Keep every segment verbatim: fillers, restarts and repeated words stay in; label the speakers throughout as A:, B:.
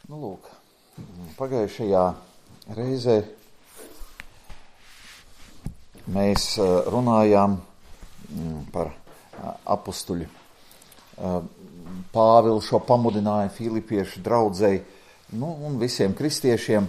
A: Nu, lūk, pagājušajā reizē mēs runājām par apustuļu Pāvilu šo pamudinājumu Filipiešu draudzei, nu, un visiem kristiešiem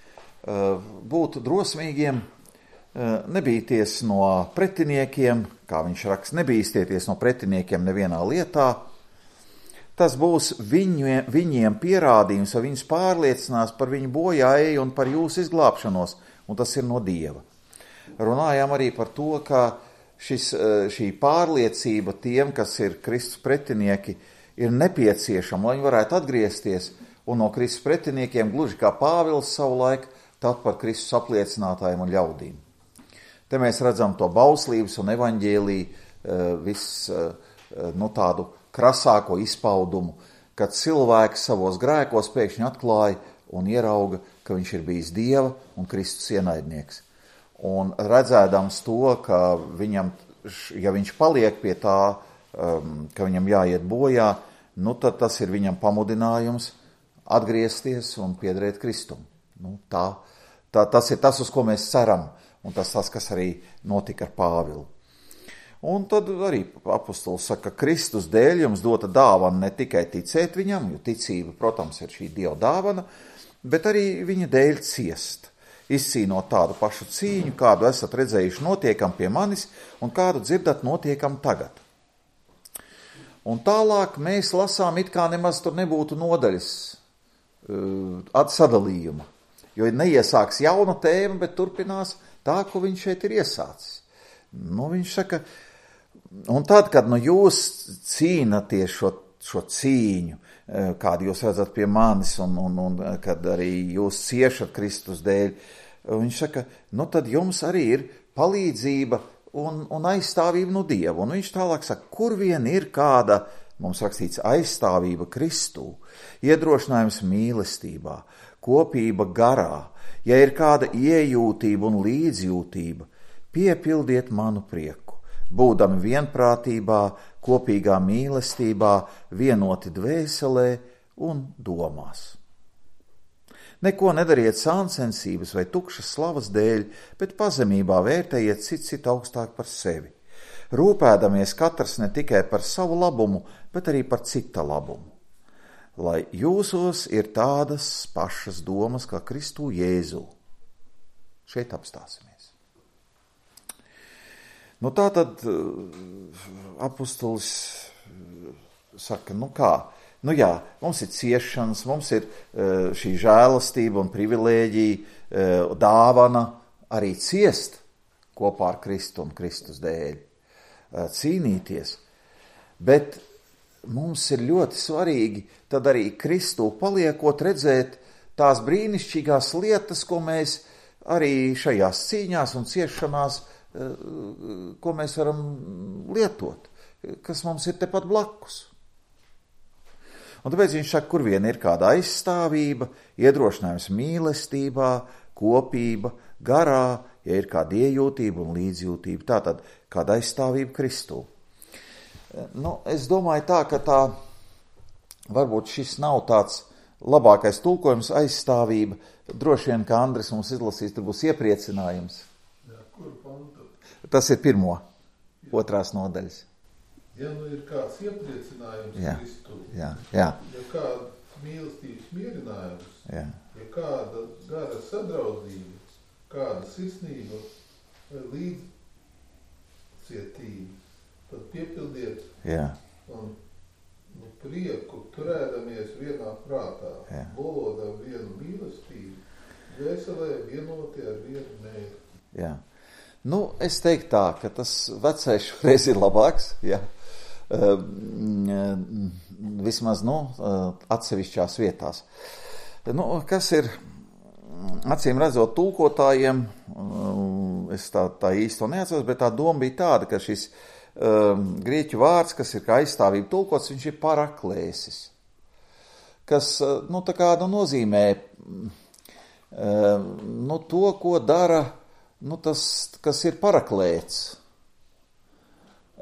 A: būt drosmīgiem, nebīties no pretiniekiem, kā viņš raksta, nebīstieties no pretiniekiem nevienā lietā. Tas būs viņu, viņiem pierādījums, vai viņus pārliecinās par viņu bojāeju un par jūsu izglābšanos, un tas ir no Dieva. Runājām arī par to, ka šis, šī pārliecība tiem, kas ir Kristus pretinieki, ir nepieciešama, lai viņi varētu atgriezties un no Kristus pretiniekiem, gluži kā Pāvils savulaik, tad par Kristus apliecinātājiem un ļaudīm. Te mēs redzam to bauslības un evaņģēliju viss, nu, tādu krasāko izpaudumu, kad cilvēks savos grēkos pēkšņi atklāja un ierauga, ka viņš ir bijis Dieva un Kristus ienaidnieks. Un redzēdams to, ka viņam, ja viņš paliek pie tā, ka viņam jāiet bojā, nu tad tas ir viņam pamudinājums atgriezties un piederēt Kristum. Nu, tā, tā, tas ir tas, uz ko mēs ceram, un tas tas, kas arī notika ar Pāvilu. Un tad arī apustulis saka, ka Kristus dēļ jums dota dāvana ne tikai ticēt viņam, jo ticība, protams, ir šī Dieva dāvana, bet arī viņa dēļ ciest, izcīnot tādu pašu cīņu, kādu esat redzējuši notiekam pie manis un kādu dzirdat notiekam tagad. Un tālāk mēs lasām, it kā nemaz tur nebūtu nodaļas uh, sadalījuma, jo neiesāks jauna tēma, bet turpinās tā, ko viņš šeit ir iesācis. Nu, viņš saka, un tad, kad nu, jūs cīnaties šo, šo cīņu, kādu jūs redzat pie manis, un, un, un kad arī jūs ciešat Kristus dēļ, viņš saka, nu tad jums arī ir palīdzība un, un aizstāvība no Dieva. Un viņš tālāk saka, kur vien ir kāda, mums rakstīts, aizstāvība Kristū, iedrošinājums mīlestībā, kopība garā, ja ir kāda iejūtība un līdzjūtība, piepildiet manu prieku, būdami vienprātībā, kopīgā mīlestībā, vienoti dvēselē un domās. Neko nedariet sāncensības vai tukšas slavas dēļ, bet pazemībā vērtējiet citu citu augstāk par sevi, rūpēdamies katrs ne tikai par savu labumu, bet arī par cita labumu. Lai jūsos ir tādas pašas domas kā Kristū Jēzū. Šeit apstāsimies. Nu tā tad apustulis saka, nu kā, nu jā, mums ir ciešanas, mums ir šī žēlastība un privilēģija, dāvana arī ciest kopā ar Kristu un Kristus dēļ, cīnīties, bet mums ir ļoti svarīgi tad arī Kristū paliekot redzēt tās brīnišķīgās lietas, ko mēs arī šajās cīņās un ciešanās ko mēs varam lietot, kas mums ir tepat blakus. Un tāpēc viņš saka, kur vien ir kāda aizstāvība, iedrošinājums mīlestībā, kopība, garā, ja ir kāda iejūtība un līdzjūtība, tātad kāda aizstāvība Kristū. Nu, es domāju tā, ka tā, varbūt šis nav tāds labākais tulkojums aizstāvība, droši vien, ka Andris mums izlasīs, tur būs iepriecinājums.
B: Jā, kur pantu?
A: Tas ir pirmo, otrās nodaļas.
B: Ja nu ir kāds iepriecinājums
A: jā,
B: Kristu,
A: jā, jā.
B: ja kāda mīlestības mierinājums,
A: jā.
B: ja kāda gara sadraudzība, kāda sirsnība vai līdzcietība, tad piepildiet
A: jā.
B: un nu, prieku turēdamies vienā prātā, volodam vienu mīlestību, dvēselē vienoti ar vienu mērķi.
A: Jā. Nu, es teiktu tā, ka tas vecais šoreiz ir labāks, jā. Vismaz, nu, atsevišķās vietās. Nu, kas ir, acīm redzot, tulkotājiem, es tā, tā īsti to neatceros, bet tā doma bija tāda, ka šis um, grieķu vārds, kas ir kā aizstāvība tulkots, viņš ir paraklēsis, kas, nu, tā kā nu, nozīmē um, nu, to, ko dara Nu, tas, kas ir paraklēts.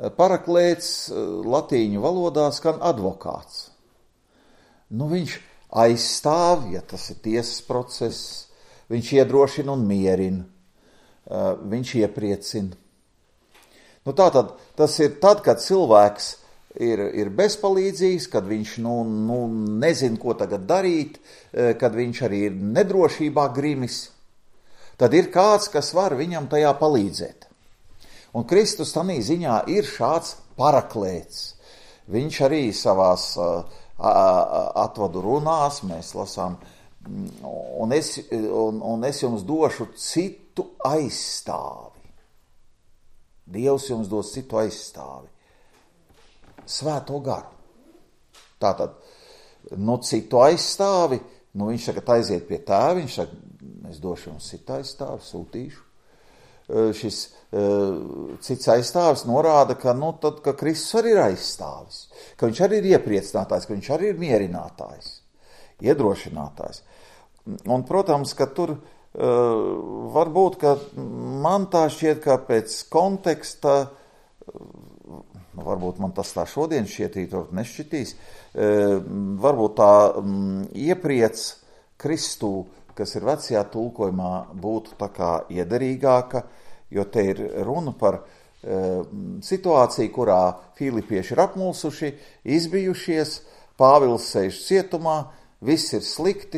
A: Paraklēts latīņu valodā skan advokāts. Nu, viņš aizstāv, ja tas ir tiesas process, viņš iedrošina un mierina, viņš iepriecina. Nu tātad, tas ir tad, kad cilvēks ir, ir bezpalīdzīgs, kad viņš nu, nu, nezin, ko tagad darīt, kad viņš arī ir nedrošībā grimis, tad ir kāds, kas var viņam tajā palīdzēt. Un Kristus tanī ziņā ir šāds paraklēts. Viņš arī savās atvadu runās, mēs lasām, un es, un, un es jums došu citu aizstāvi. Dievs jums dos citu aizstāvi. Svēto garu. Tātad, nu citu aizstāvi, nu viņš tagad aiziet pie tēva, viņš saka, es došu jums citu aizstāvi, sūtīšu. Šis uh, cits aizstāvis norāda, ka, nu, tad, ka Kristus arī ir aizstāvis, ka viņš arī ir iepriecinātājs, ka viņš arī ir mierinātājs, iedrošinātājs. Un, protams, ka tur uh, varbūt, ka man tā šķiet, ka pēc konteksta, uh, varbūt man tas tā šodien šķietīt, varbūt nešķitīs, uh, varbūt tā um, iepriec Kristū, kas ir vecajā tulkojumā, būtu tā kā iederīgāka, jo te ir runa par e, situāciju, kurā filipieši ir apmulsuši, izbijušies, Pāvils sēž cietumā, viss ir slikti,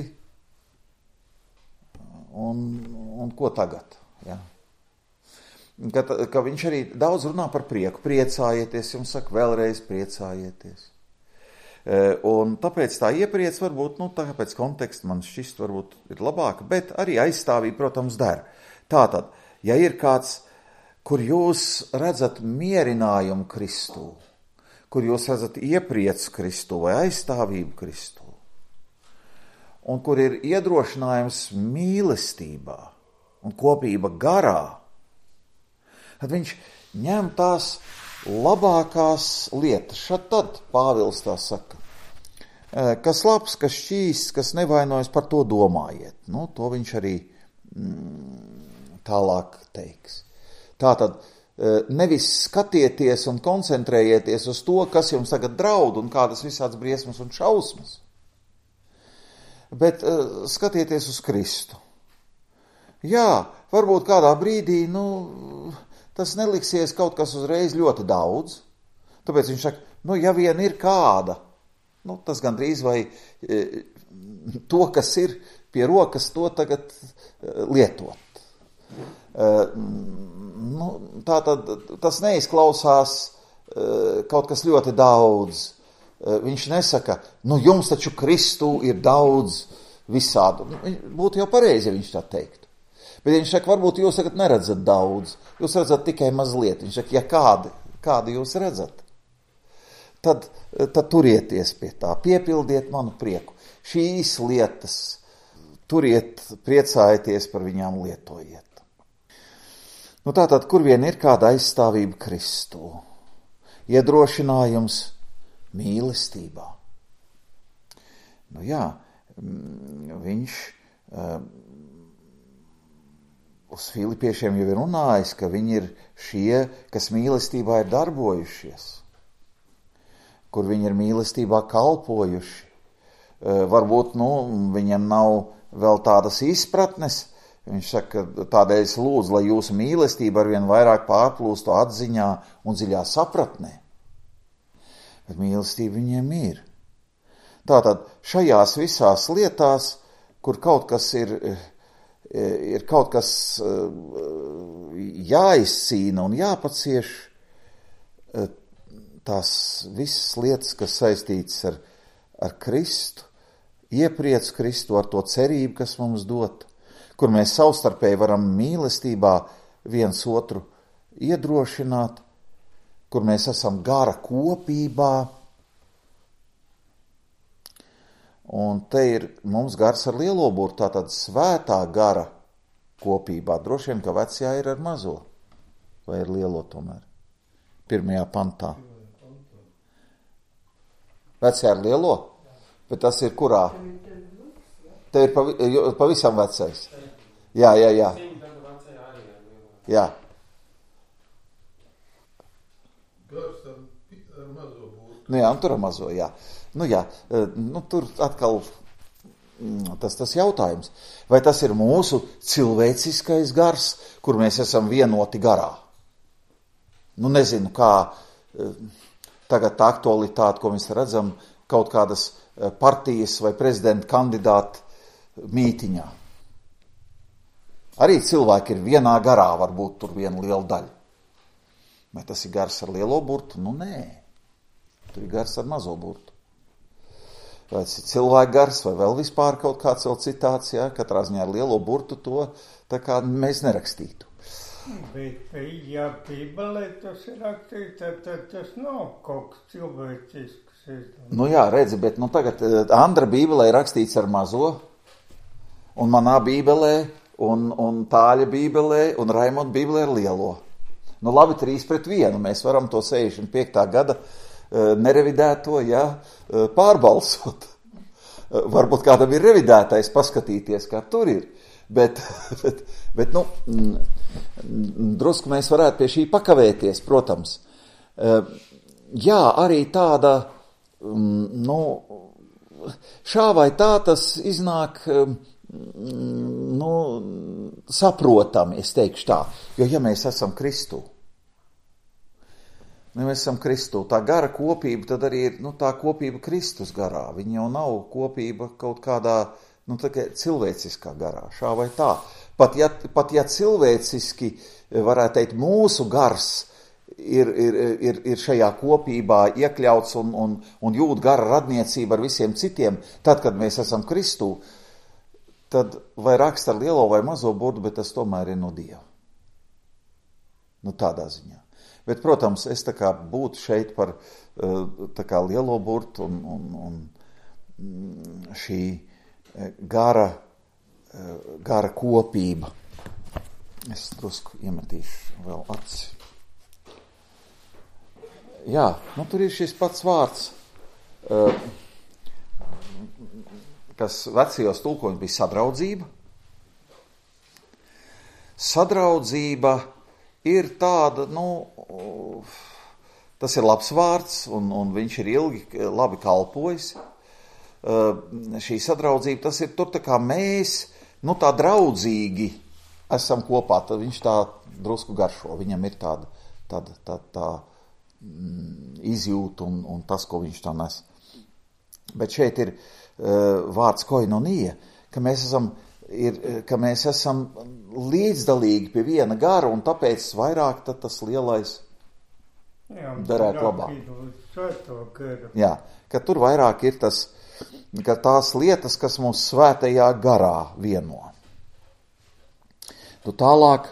A: un, un ko tagad? Ja? Ka, ka viņš arī daudz runā par prieku, priecājieties, jums saka vēlreiz priecājieties. Un tāpēc tā iepriec varbūt, nu, tāpēc konteksta man šķist varbūt ir labāka, bet arī aizstāvība, protams, der. Tātad, ja ir kāds, kur jūs redzat mierinājumu Kristū, kur jūs redzat iepriec Kristū vai aizstāvību Kristū, un kur ir iedrošinājums mīlestībā un kopība garā, tad viņš ņem tās labākās lietas. Šad tad Pāvils tā saka, kas labs, kas šķīsts, kas nevainojas, par to domājiet. Nu, to viņš arī mm, tālāk teiks. Tātad nevis skatieties un koncentrējieties uz to, kas jums tagad draud un kādas visādas briesmas un šausmas, bet uh, skatieties uz Kristu. Jā, varbūt kādā brīdī, nu, tas neliksies kaut kas uzreiz ļoti daudz, tāpēc viņš saka, nu, ja vien ir kāda, nu, tas gandrīz vai e, to, kas ir pie rokas, to tagad e, lietot. E, nu, tā tad tas neizklausās e, kaut kas ļoti daudz. E, viņš nesaka, nu, jums taču Kristū ir daudz visādu. Būtu jau pareizi, ja viņš tā teiktu. Bet viņš saka, varbūt jūs tagad neredzat daudz, jūs redzat tikai mazliet. Viņš saka, ja kādi, kādi jūs redzat, tad, tad turieties pie tā, piepildiet manu prieku. Šīs lietas, turiet, priecājieties par viņām, lietojiet. Nu tātad, kur vien ir kāda aizstāvība Kristū, iedrošinājums mīlestībā. Nu jā, viņš... Uz filipiešiem jau ir runājis, ka viņi ir šie, kas mīlestībā ir darbojušies, kur viņi ir mīlestībā kalpojuši. Varbūt, nu, viņam nav vēl tādas izpratnes. Viņš saka, tādēļ es lūdzu, lai jūsu mīlestība arvien vairāk pārplūstu atziņā un dziļā sapratnē. Bet mīlestība viņiem ir. Tātad šajās visās lietās, kur kaut kas ir... ir kaut kas jāizcīna un jāpacieš, tās visas lietas, kas saistītas ar, ar Kristu, iepriec Kristu ar to cerību, kas mums dot, kur mēs savstarpēji varam mīlestībā viens otru iedrošināt, kur mēs esam gara kopībā. Un te ir mums gars ar lielo burtu, tātad svētā gara kopībā. Droši vien, ka vecajā ir ar mazo, vai ir lielo tomēr, pirmajā pantā. Vecajā ir lielo, bet tas ir kurā? Te ir pavi, pavisam vecais. Jā, jā, jā. Jā.
B: Gars ar mazo burtu.
A: Nu jā, un tur ar mazo, jā. Nu jā, nu tur atkal tas, tas jautājums. Vai tas ir mūsu cilvēciskais gars, kur mēs esam vienoti garā? Nu, nezinu, kā tagad tā aktualitāte, ko mēs redzam, kaut kādas partijas vai prezidenta kandidāti mītiņā. Arī cilvēki ir vienā garā, varbūt tur viena liela daļa. Vai tas ir gars ar lielo burtu? Nu, nē. Tur ir gars ar mazo burtu. Vai tas ir cilvēku gars, vai vēl vispār kaut kāds vēl citāts, jā, katrā ziņā ar lielo burtu to tā kā mēs nerakstītu.
C: Bet, ja Bībelē tas ir rakstīts, tad, tad tas nav kaut kas cilvēcisks.
A: Nu jā, redzi, bet nu tagad Andra Bībelē ir rakstīts ar mazo, un manā Bībelē, un, un Tāļa Bībelē, un Raimonda Bībelē ar lielo. Nu labi, trīs pret vienu, mēs varam to sešdesmit piektā gada nerevidēto, jā, pārbalsot. Varbūt kādam ir revidētais paskatīties, kā tur ir. Bet, bet, bet nu, drusku mēs varētu pie šī pakavēties, protams. Jā, arī tāda, nu, šā vai tā tas iznāk, nu, saprotami, es teikšu tā. Jo, ja mēs esam Kristū, ja mēs esam Kristū, tā gara kopība, tad arī ir, nu, tā kopība Kristus garā. Viņa jau nav kopība kaut kādā, nu, tā kā cilvēciskā garā, šā vai tā. Pat ja, pat ja cilvēciski, varētu teikt, mūsu gars ir, ir, ir, ir šajā kopībā iekļauts un, un, un jūt gara radniecība ar visiem citiem, tad, kad mēs esam Kristū, tad vai raksta ar lielo vai mazo burtu, bet tas tomēr ir no Dieva. Nu, tādā ziņā. Bet, protams, es tā kā būtu šeit par tā kā lielo burtu un, un, un šī gara, gara kopība. Es drusku iemetīšu vēl aci. Jā, nu tur ir šis pats vārds, kas vecajos tulkojumos bija sadraudzība. Sadraudzība ir tāda, nu, tas ir labs vārds, un, un viņš ir ilgi labi kalpojis. Uh, šī sadraudzība, tas ir tur tā kā mēs, nu tā draudzīgi esam kopā, tad viņš tā drusku garšo, viņam ir tāda, tāda, tā, tā mm, izjūta un, un tas, ko viņš tā nes. Bet šeit ir uh, vārds koinonija, ka mēs esam, ir, ka mēs esam līdzdalīgi pie viena gara, un tāpēc vairāk tad tas lielais darētu labāk. Jā, ka tur vairāk ir tas, ka tās lietas, kas mums svētajā garā vieno. Tu tālāk,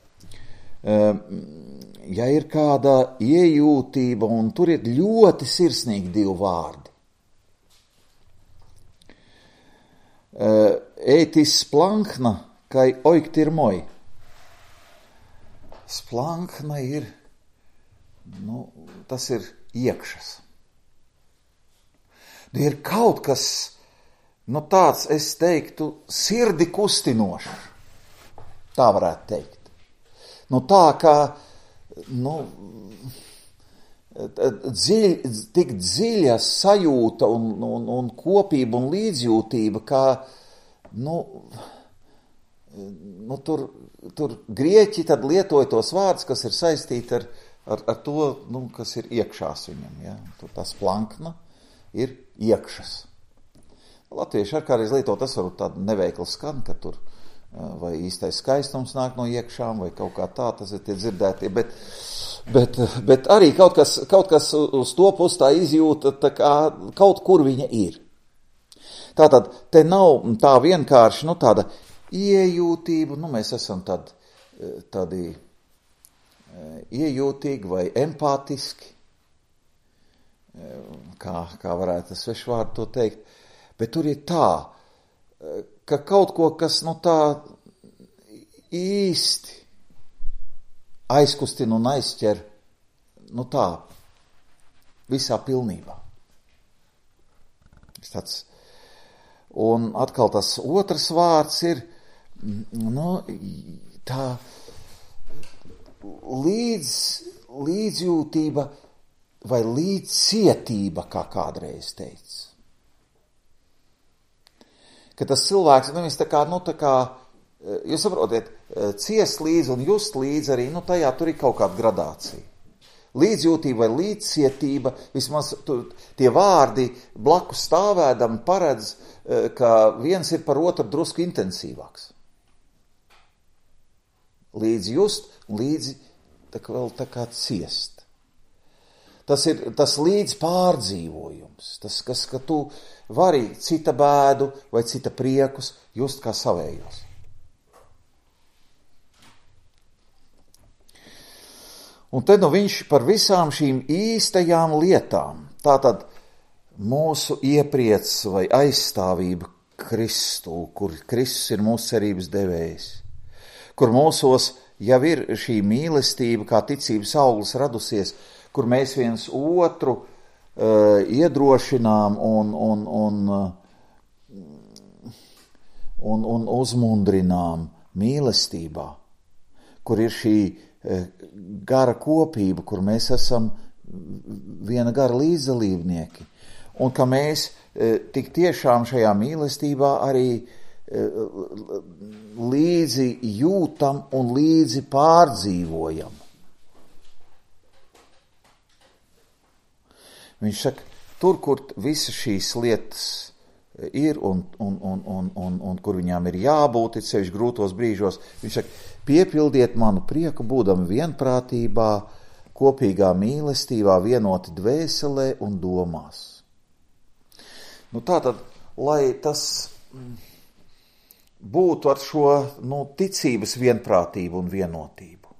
A: ja ir kāda iejūtība, un tur ir ļoti sirsnīgi divi vārdi. Ētis splankna, kai oiktirmoi. Splankna ir, nu, tas ir iekšas. Ir kaut kas, nu tāds, es teiktu, sirdi kustinošs. Tā varētu teikt. Nu tā kā, nu, dziļ, tik dziļa sajūta un, un, un kopība un līdzjūtība, kā, nu, nu tur, tur grieķi tad lietoja tos vārdus, kas ir saistīti ar, ar, ar to, nu, kas ir iekšās viņam, ja? Tur tas plankna ir iekšas. Latvieši ar kādreiz lietot, tas varbūt tāda neveikla skan, ka tur vai īstais skaistums nāk no iekšām, vai kaut kā tā, tas ir tie dzirdētie, bet, bet, bet arī kaut kas, kaut kas uz to pusi tā izjūta, tā kā kaut kur viņa ir. Tātad, te nav tā vienkārši, nu tāda iejūtība, nu mēs esam tad, tādi iejūtīgi vai empātiski, kā, kā varētu svešvārdu to teikt, bet tur ir tā, ka kaut ko, kas nu tā īsti aizkustina un aizķer, nu tā, visā pilnībā. Tāds. Un atkal tas otrs vārds ir, nu, tā līdz, līdzjūtība vai līdzcietība, kā kādreiz teica. ka tas cilvēks, nu, viņš tā kā, nu, tā kā, jūs saprotiet, ciest līdzi un just līdzi arī, nu, tajā tur ir kaut kāda gradācija. Līdzjūtība vai līdzcietība, vismaz tur, tie vārdi blakus stāvēdam paredz, ka viens ir par otru drusku intensīvāks. Līdzi just un līdzi tā kā vēl tā kā ciest. Tas ir tas līdz pārdzīvojums, tas, kas, ka tu vari cita bēdu vai cita priekus just kā savējos. Un te nu viņš par visām šīm īstajām lietām, tātad mūsu iepriec vai aizstāvība Kristu, kur Kristus ir mūsu cerības devējs, kur mūsos jau ir šī mīlestība kā ticības auglis radusies, kur mēs viens otru uh, iedrošinām un, un, un, un, un uzmundrinām mīlestībā, kur ir šī gara kopība, kur mēs esam viena gara līdzdalībnieki. Un ka mēs tik tiešām šajā mīlestībā arī līdzi jūtam un līdzi pārdzīvojam. Viņš saka, tur, kur visas šīs lietas ir un, un, un, un, un, un kur viņām ir jābūt, it sevišķi grūtos brīžos, viņš saka, piepildiet manu prieku, būdami vienprātībā, kopīgā mīlestībā, vienoti dvēselē un domās. Nu tātad, lai tas būtu ar šo, nu, ticības vienprātību un vienotību,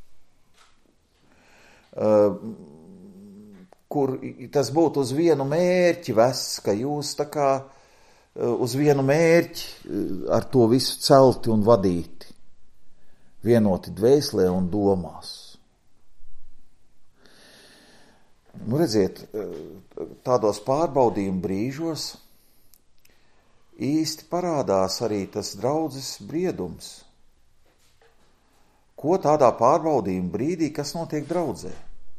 A: uh, kur tas būtu uz vienu mērķi vests, ka jūs tā kā uh, uz vienu mērķi uh, ar to visu celti un vadīti. Vienoti dvēselē un domās. Nu, redziet, tādos pārbaudījumu brīžos īsti parādās arī tas draudzes briedums. Ko tādā pārbaudījuma brīdī, kas notiek draudzē?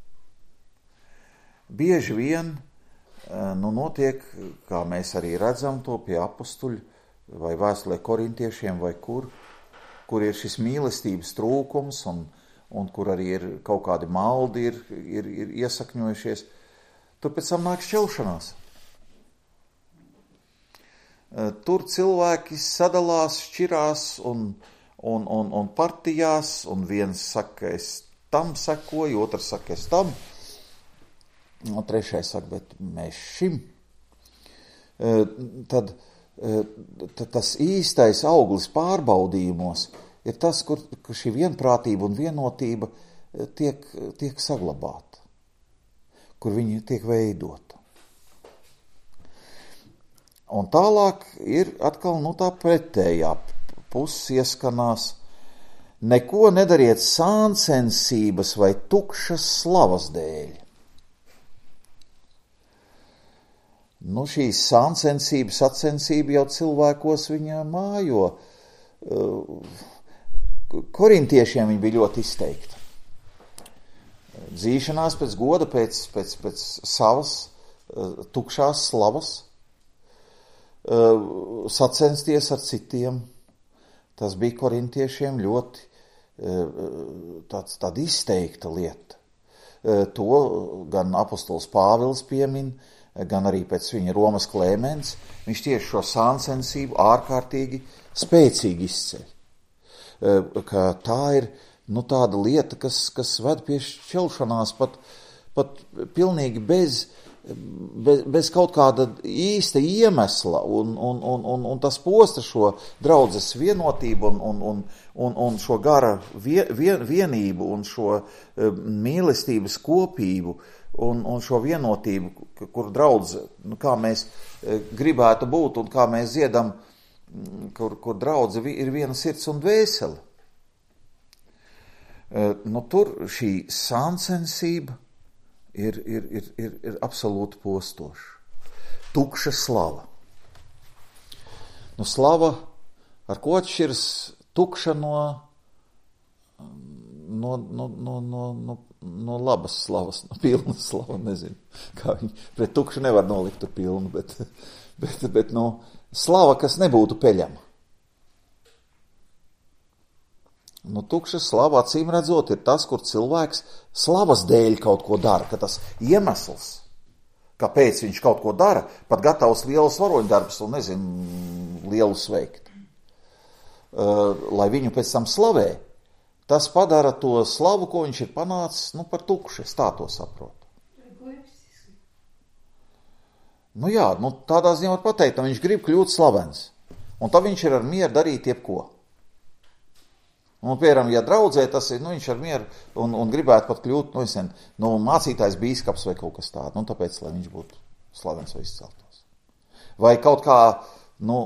A: Bieži vien, nu, notiek, kā mēs arī redzam to pie apustuļu vai vēstulē korintiešiem vai kur, kur ir šis mīlestības trūkums un, un kur arī ir kaut kādi maldi ir, ir, ir iesakņojušies, tur pēc tam nāk šķelšanās. Tur cilvēki sadalās, šķirās un, un, un, un partijās, un viens saka, es tam sekoju, otrs saka, es tam, un trešais saka, bet mēs šim. Tad tas īstais auglis pārbaudījumos ir tas, kur, kur šī vienprātība un vienotība tiek, tiek saglabāta, kur viņi tiek veidota. Un tālāk ir atkal, nu, tā pretējā puses ieskanās, neko nedariet sāncensības vai tukšas slavas dēļ. Nu, šī sāncensība, sacensība jau cilvēkos viņa mājo. Korintiešiem viņa bija ļoti izteikta. Dzīšanās pēc goda, pēc, pēc, pēc savas tukšās slavas, sacensties ar citiem. Tas bija korintiešiem ļoti tāds, tāda izteikta lieta. To gan apostols Pāvils piemin, gan arī pēc viņa Romas Klēmens, viņš tieši šo sāncensību ārkārtīgi spēcīgi izceļ. Ka tā ir, nu, tāda lieta, kas, kas ved pie šķelšanās pat, pat pilnīgi bez, bez, bez kaut kāda īsta iemesla, un, un, un, un, un tas posta šo draudzes vienotību un, un, un, un, un šo gara vien, vien, vienību un šo mīlestības kopību, Un, un šo vienotību, kur draudze, nu, kā mēs gribētu būt un kā mēs dziedam, kur, kur draudze ir viena sirds un dvēsele. Nu, tur šī sāncensība ir, ir, ir, ir, ir absolūti postoša. Tukša slava. Nu, slava, ar ko atšķiras tukša no, no, no, no, no, no no labas slavas, no pilnas slavas, nezinu, kā viņi, pret tukšu nevar nolikt tur pilnu, bet, bet, bet nu, slava, kas nebūtu peļama. Nu, tukša slava, acīm redzot, ir tas, kur cilvēks slavas dēļ kaut ko dara, ka tas iemesls, kāpēc viņš kaut ko dara, pat gatavs lielus varoņdarbus un, nezinu, lielus veikt. Uh, lai viņu pēc tam slavē, tas padara to slavu, ko viņš ir panācis, nu, par tukšu, es tā to saprotu. Nu jā, nu, tādā ziņā var pateikt, viņš grib kļūt slavens, un tad viņš ir ar mieru darīt jebko. Un, piemēram, ja draudzē tas ir, nu, viņš ar mieru un, un gribētu pat kļūt, nu, es nezinu, nu, mācītājs bīskaps vai kaut kas tāds, nu, tāpēc, lai viņš būtu slavens vai izceltos. Vai kaut kā, nu,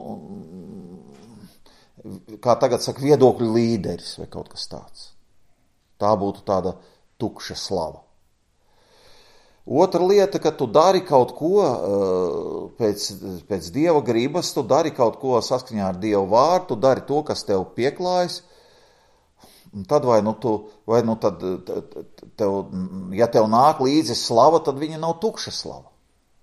A: kā tagad saka, viedokļu līderis vai kaut kas tāds. Tā būtu tāda tukša slava. Otra lieta, ka tu dari kaut ko pēc, pēc Dieva gribas, tu dari kaut ko saskaņā ar Dievu vārdu, tu dari to, kas tev pieklājas, un tad vai nu tu, vai nu tad, tev, ja tev nāk līdzi slava, tad viņa nav tukša slava.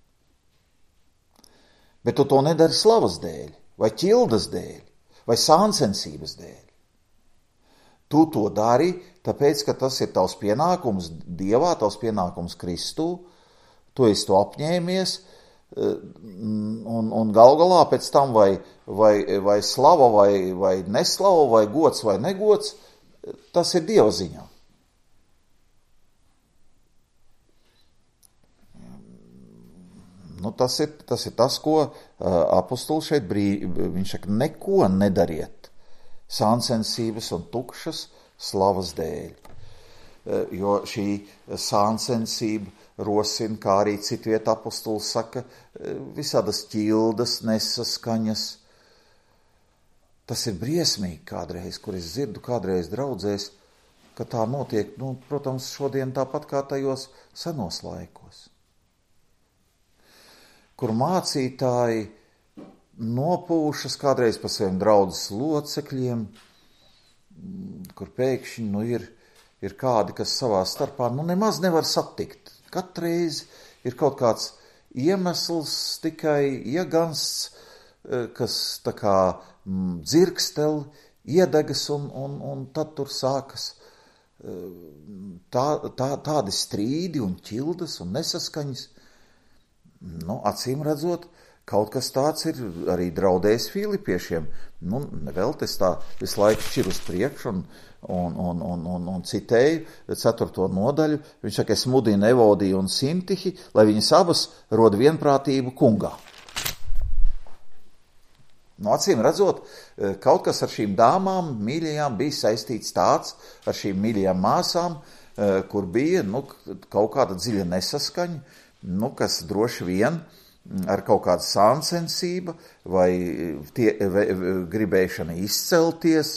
A: Bet tu to nedari slavas dēļ, vai ķildas dēļ, vai sāncensības dēļ. Tu to dari, tāpēc, ka tas ir tavs pienākums Dievā, tavs pienākums Kristū, tu esi to apņēmies, un, un gal galā pēc tam vai, vai, vai slava, vai, vai neslava, vai gods, vai negods, tas ir Dieva ziņā. Nu, tas ir, tas ir tas, ko uh, apostols šeit brīv, viņš saka, neko nedariet sāncensības un tukšas slavas dēļ. Uh, jo šī sāncensība rosina, kā arī citviet apostols saka, visādas ķildas, nesaskaņas. Tas ir briesmīgi kādreiz, kur es dzirdu kādreiz draudzēs, ka tā notiek, nu, protams, šodien tāpat kā tajos senos laikos. Kur mācītāji nopūšas kādreiz pa saviem draudzes locekļiem, kur pēkšņi, nu, ir, ir kādi, kas savā starpā, nu, nemaz nevar satikt. Katreiz ir kaut kāds iemesls, tikai iegansts, kas tā kā mm, dzirkstel, iedegas, un, un, un tad tur sākas tā, tā, tādi strīdi un ķildas un nesaskaņas. Nu, acīm redzot, kaut kas tāds ir arī draudējis filipiešiem. Nu, vēl tas tā visu laiku šķir uz priekšu un, un, un, un, un, un citēju ceturto nodaļu. Viņš saka, es mudinu Evodiju un Sintihi, lai viņas abas rod vienprātību kungā. Nu, acīm redzot, kaut kas ar šīm dāmām, mīļajām, bija saistīts tāds, ar šīm mīļajām māsām, kur bija, nu, kaut kāda dziļa nesaskaņa, nu, kas droši vien ar kaut kādu sāncensība vai tie, ve, gribēšana izcelties,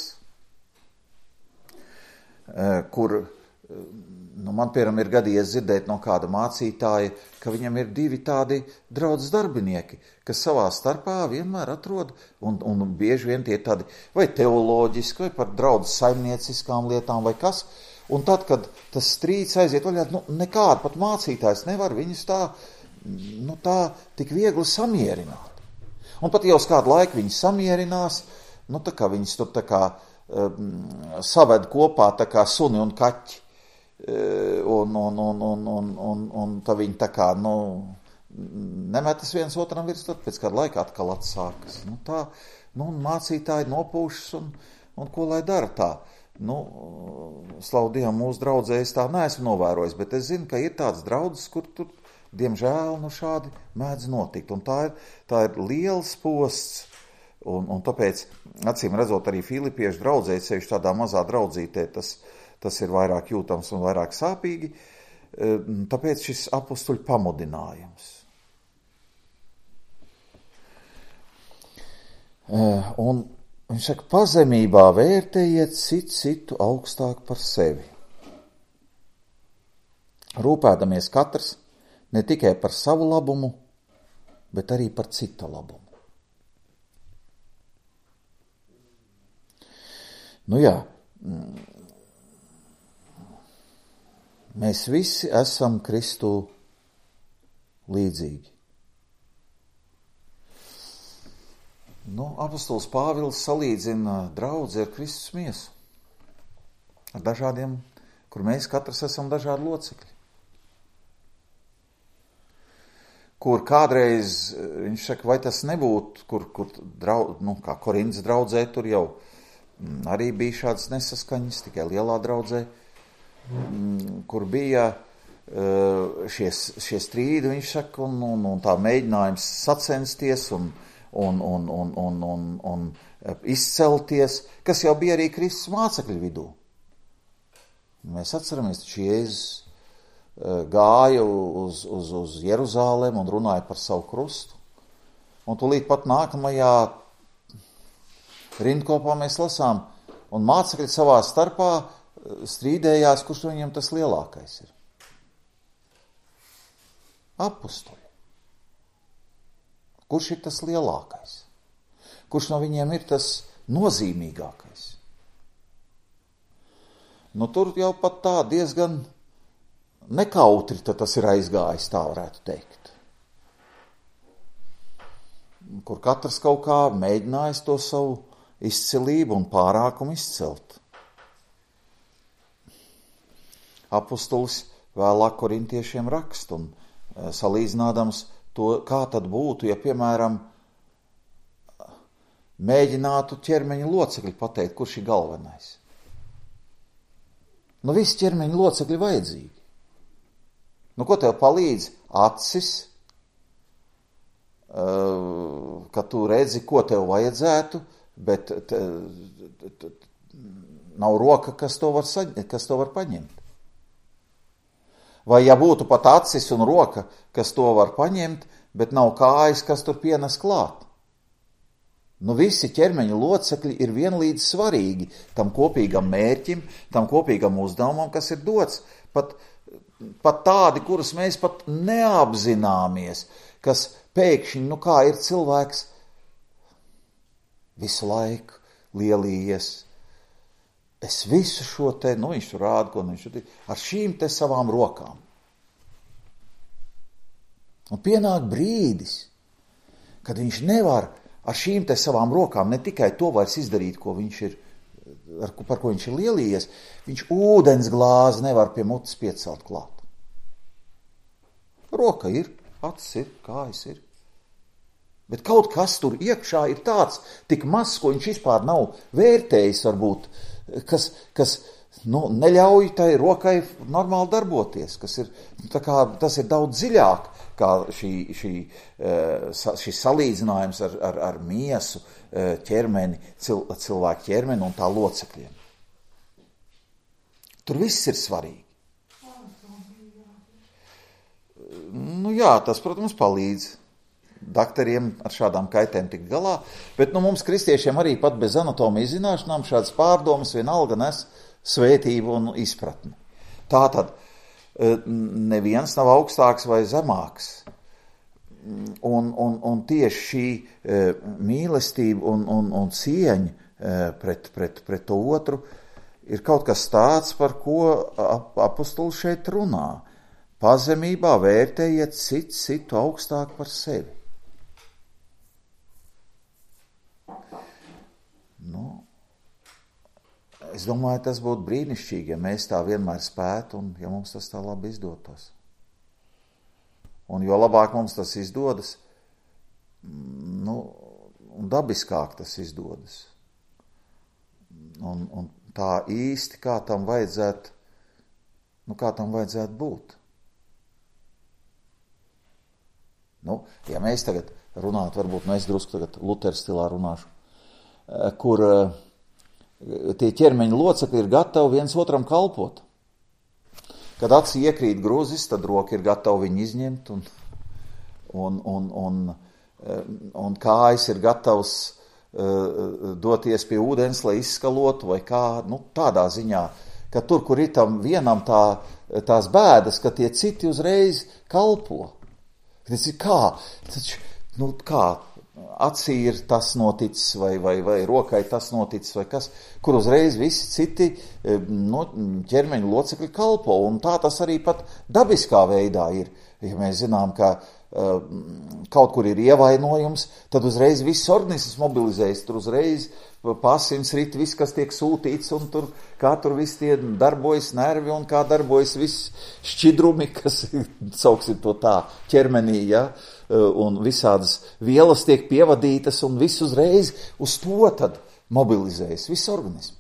A: kur, nu, man, piemēram, ir gadījies dzirdēt no kāda mācītāja, ka viņam ir divi tādi draudzes darbinieki, kas savā starpā vienmēr atrod, un, un bieži vien tie tādi vai teoloģiski, vai par draudzes saimnieciskām lietām, vai kas. Un tad, kad tas strīds aiziet vaļā, nu, nekāda pat mācītājs nevar viņus tā, nu, tā tik viegli samierināt. Un pat jau uz kādu laiku viņi samierinās, nu, tā kā viņas tur tā kā um, saved kopā tā kā suni un kaķi, un, un, un, un, un, un, un tā viņi tā kā, nu, nemetas viens otram virs, tad pēc kāda laika atkal atsākas. Nu, tā, nu, mācītāji nopūšas, un, un ko lai dara tā? Nu, slavu Dievam, mūsu draudzē es tā neesmu novērojis, bet es zinu, ka ir tāds draudzes, kur tur, diemžēl, nu šādi mēdz notikt. Un tā ir, tā ir liels posts, un, un tāpēc, acīm redzot, arī filipiešu draudzē, sevišķi tādā mazā draudzītē, tas, tas ir vairāk jūtams un vairāk sāpīgi, tāpēc šis apustuļu pamudinājums. Un viņš saka, pazemībā vērtējiet citu citu augstāk par sevi. Rūpēdamies katrs ne tikai par savu labumu, bet arī par cita labumu. Nu jā, mēs visi esam Kristu līdzīgi. Nu, apostols Pāvils salīdzina draudzi ar Kristus miesu. Ar dažādiem, kur mēs katrs esam dažādi locekļi. Kur kādreiz, viņš saka, vai tas nebūtu, kur, kur draud, nu, kā Korintas draudzē, tur jau arī bija šādas nesaskaņas, tikai lielā draudzē, kur bija šie, šie strīdi, viņš saka, un, un, un tā mēģinājums sacensties un, un, un, un, un, un, un izcelties, kas jau bija arī Kristus mācekļu vidū. Mēs atceramies, taču Jēzus gāja uz, uz, uz Jeruzālēm un runāja par savu krustu. Un tūlīt pat nākamajā rindkopā mēs lasām, un mācekļi savā starpā strīdējās, kurš no viņiem tas lielākais ir. Apustuļi. Kurš ir tas lielākais? Kurš no viņiem ir tas nozīmīgākais? Nu, tur jau pat tā diezgan nekautri tad tas ir aizgājis, tā varētu teikt. Kur katrs kaut kā mēģinājis to savu izcilību un pārākumu izcelt. Apostolis vēlāk korintiešiem rakst un salīdzinādams to, kā tad būtu, ja, piemēram, mēģinātu ķermeņa locekļi pateikt, kurš ir galvenais. Nu, visi ķermeņa locekļi vajadzīgi. Nu, ko tev palīdz acis, ka tu redzi, ko tev vajadzētu, bet te, te, te, nav roka, kas to var, kas to var paņemt. Vai ja būtu pat acis un roka, kas to var paņemt, bet nav kājas, kas tur pienes klāt. Nu, visi ķermeņa locekļi ir vienlīdz svarīgi tam kopīgam mērķim, tam kopīgam uzdevumam, kas ir dots. Pat, pat tādi, kurus mēs pat neapzināmies, kas pēkšņi, nu kā ir cilvēks visu laiku lielījies. Es visu šo te, nu viņš tur rāda, ko viņš tur, ar šīm te savām rokām. Un pienāk brīdis, kad viņš nevar ar šīm te savām rokām ne tikai to vairs izdarīt, ko viņš ir, ar, par ko viņš ir lielījies, viņš ūdens glāzi nevar pie mutes piecelt klāt. Roka ir, acis ir, kājas ir. Bet kaut kas tur iekšā ir tāds, tik mazs, ko viņš vispār nav vērtējis varbūt, kas, kas nu, neļauj tai rokai normāli darboties, kas ir, tā kā, tas ir daudz dziļāk, kā šī, šī, šis salīdzinājums ar, ar, ar miesu, ķermeni, cil, cilvēku ķermeni un tā locekļiem. Tur viss ir svarīgi. Nu jā, tas, protams, palīdz daktariem ar šādām kaitēm tikt galā, bet nu, mums kristiešiem arī pat bez anatomijas zināšanām šādas pārdomas vienalga nes svētību un izpratni. Tātad, neviens nav augstāks vai zemāks. Un, un, un tieši šī e, mīlestība un, un, un cieņa e, pret, pret, pret to otru ir kaut kas tāds, par ko ap, apostols šeit runā. Pazemībā vērtējiet cits citu augstāk par sevi. Nu, es domāju, tas būtu brīnišķīgi, ja mēs tā vienmēr spētu un ja mums tas tā labi izdotos. Un jo labāk mums tas izdodas, nu, un dabiskāk tas izdodas. Un, un tā īsti, kā tam vajadzētu, nu, kā tam vajadzētu būt. Nu, ja mēs tagad runātu, varbūt, nu, es drusku tagad Lutera stilā runāšu, kur tie ķermeņa locekļi ir gatavi viens otram kalpot. Kad acī iekrīt grūzis, tad roka ir gatava viņu izņemt, un, un, un, un, un kājas ir gatavs uh, doties pie ūdens, lai izskalotu, vai kā, nu, tādā ziņā, ka tur, kur ir tam vienam tā, tās bēdas, ka tie citi uzreiz kalpo. Tas ir kā, taču, nu, kā, acī ir tas noticis, vai, vai, vai rokai tas noticis, vai kas, kur uzreiz visi citi no, ķermeņa locekļi kalpo, un tā tas arī pat dabiskā veidā ir. Ja mēs zinām, ka kaut kur ir ievainojums, tad uzreiz viss organisms mobilizējas, tur uzreiz pasins rit, viss, kas tiek sūtīts, un tur, kā tur viss tie darbojas nervi, un kā darbojas viss šķidrumi, kas, sauksim to tā, ķermenī, ja, un visādas vielas tiek pievadītas, un viss uzreiz uz to tad mobilizējas, viss organisms.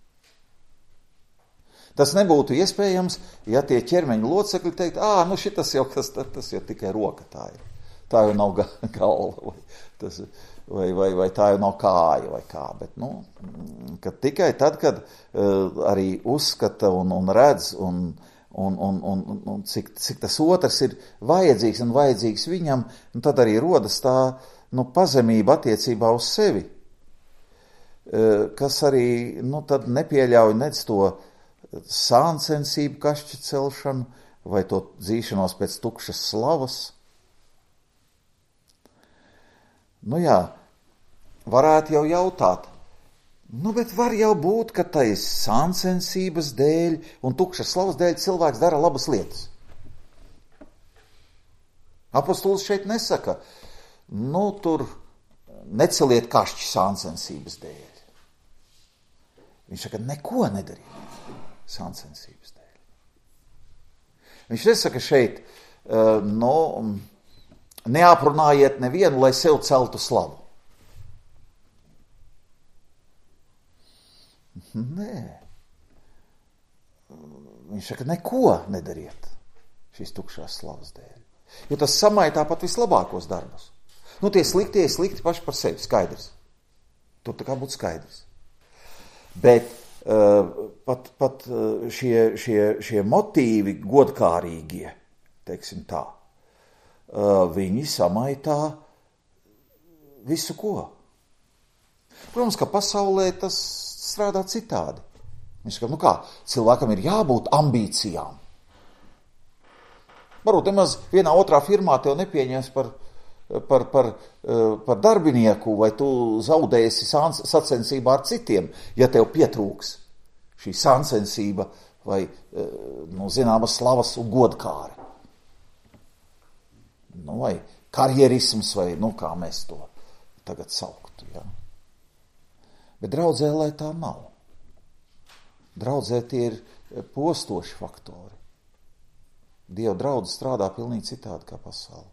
A: Tas nebūtu iespējams, ja tie ķermeņa locekļi teikt, ā, nu šitas jau, kas, tas jau tikai roka tā ir. Tā jau nav galva, vai, tas, vai, vai, vai tā jau nav kāja, vai kā. Bet, nu, kad tikai tad, kad uh, arī uzskata un, un redz, un, un, un, un, un cik, cik tas otrs ir vajadzīgs un vajadzīgs viņam, un tad arī rodas tā, nu, pazemība attiecībā uz sevi, uh, kas arī, nu, tad nepieļauj nec to sāncensību kašķi celšanu, vai to dzīšanos pēc tukšas slavas. Nu jā, varētu jau jautāt, nu bet var jau būt, ka tai sāncensības dēļ un tukšas slavas dēļ cilvēks dara labas lietas. Apostols šeit nesaka, nu tur neceliet kašķi sāncensības dēļ. Viņš saka, neko nedariet sāncensības dēļ. Viņš nesaka šeit, uh, no, neaprunājiet nevienu, lai sev celtu slavu. Nē. Viņš saka, neko nedariet šīs tukšās slavas dēļ. Jo tas samai tāpat vislabākos darbus. Nu, tie sliktie ir slikti paši par sevi, skaidrs. Tur tā kā būtu skaidrs. Bet Uh, pat, pat šie, šie, šie motīvi godkārīgie, teiksim tā, uh, viņi samaitā visu ko. Protams, ka pasaulē tas strādā citādi. Viņš saka, nu kā, cilvēkam ir jābūt ambīcijām. Varbūt nemaz vienā otrā firmā tev nepieņems par, par, par, par darbinieku, vai tu zaudēsi sacensībā ar citiem, ja tev pietrūks šī sacensība vai, nu, zināma slavas un godkāre. Nu, vai karjerisms, vai, nu, kā mēs to tagad sauktu, ja. Bet draudzē, lai tā nav. Draudzē tie ir postoši faktori. Dieva draudze strādā pilnīgi citādi kā pasaule.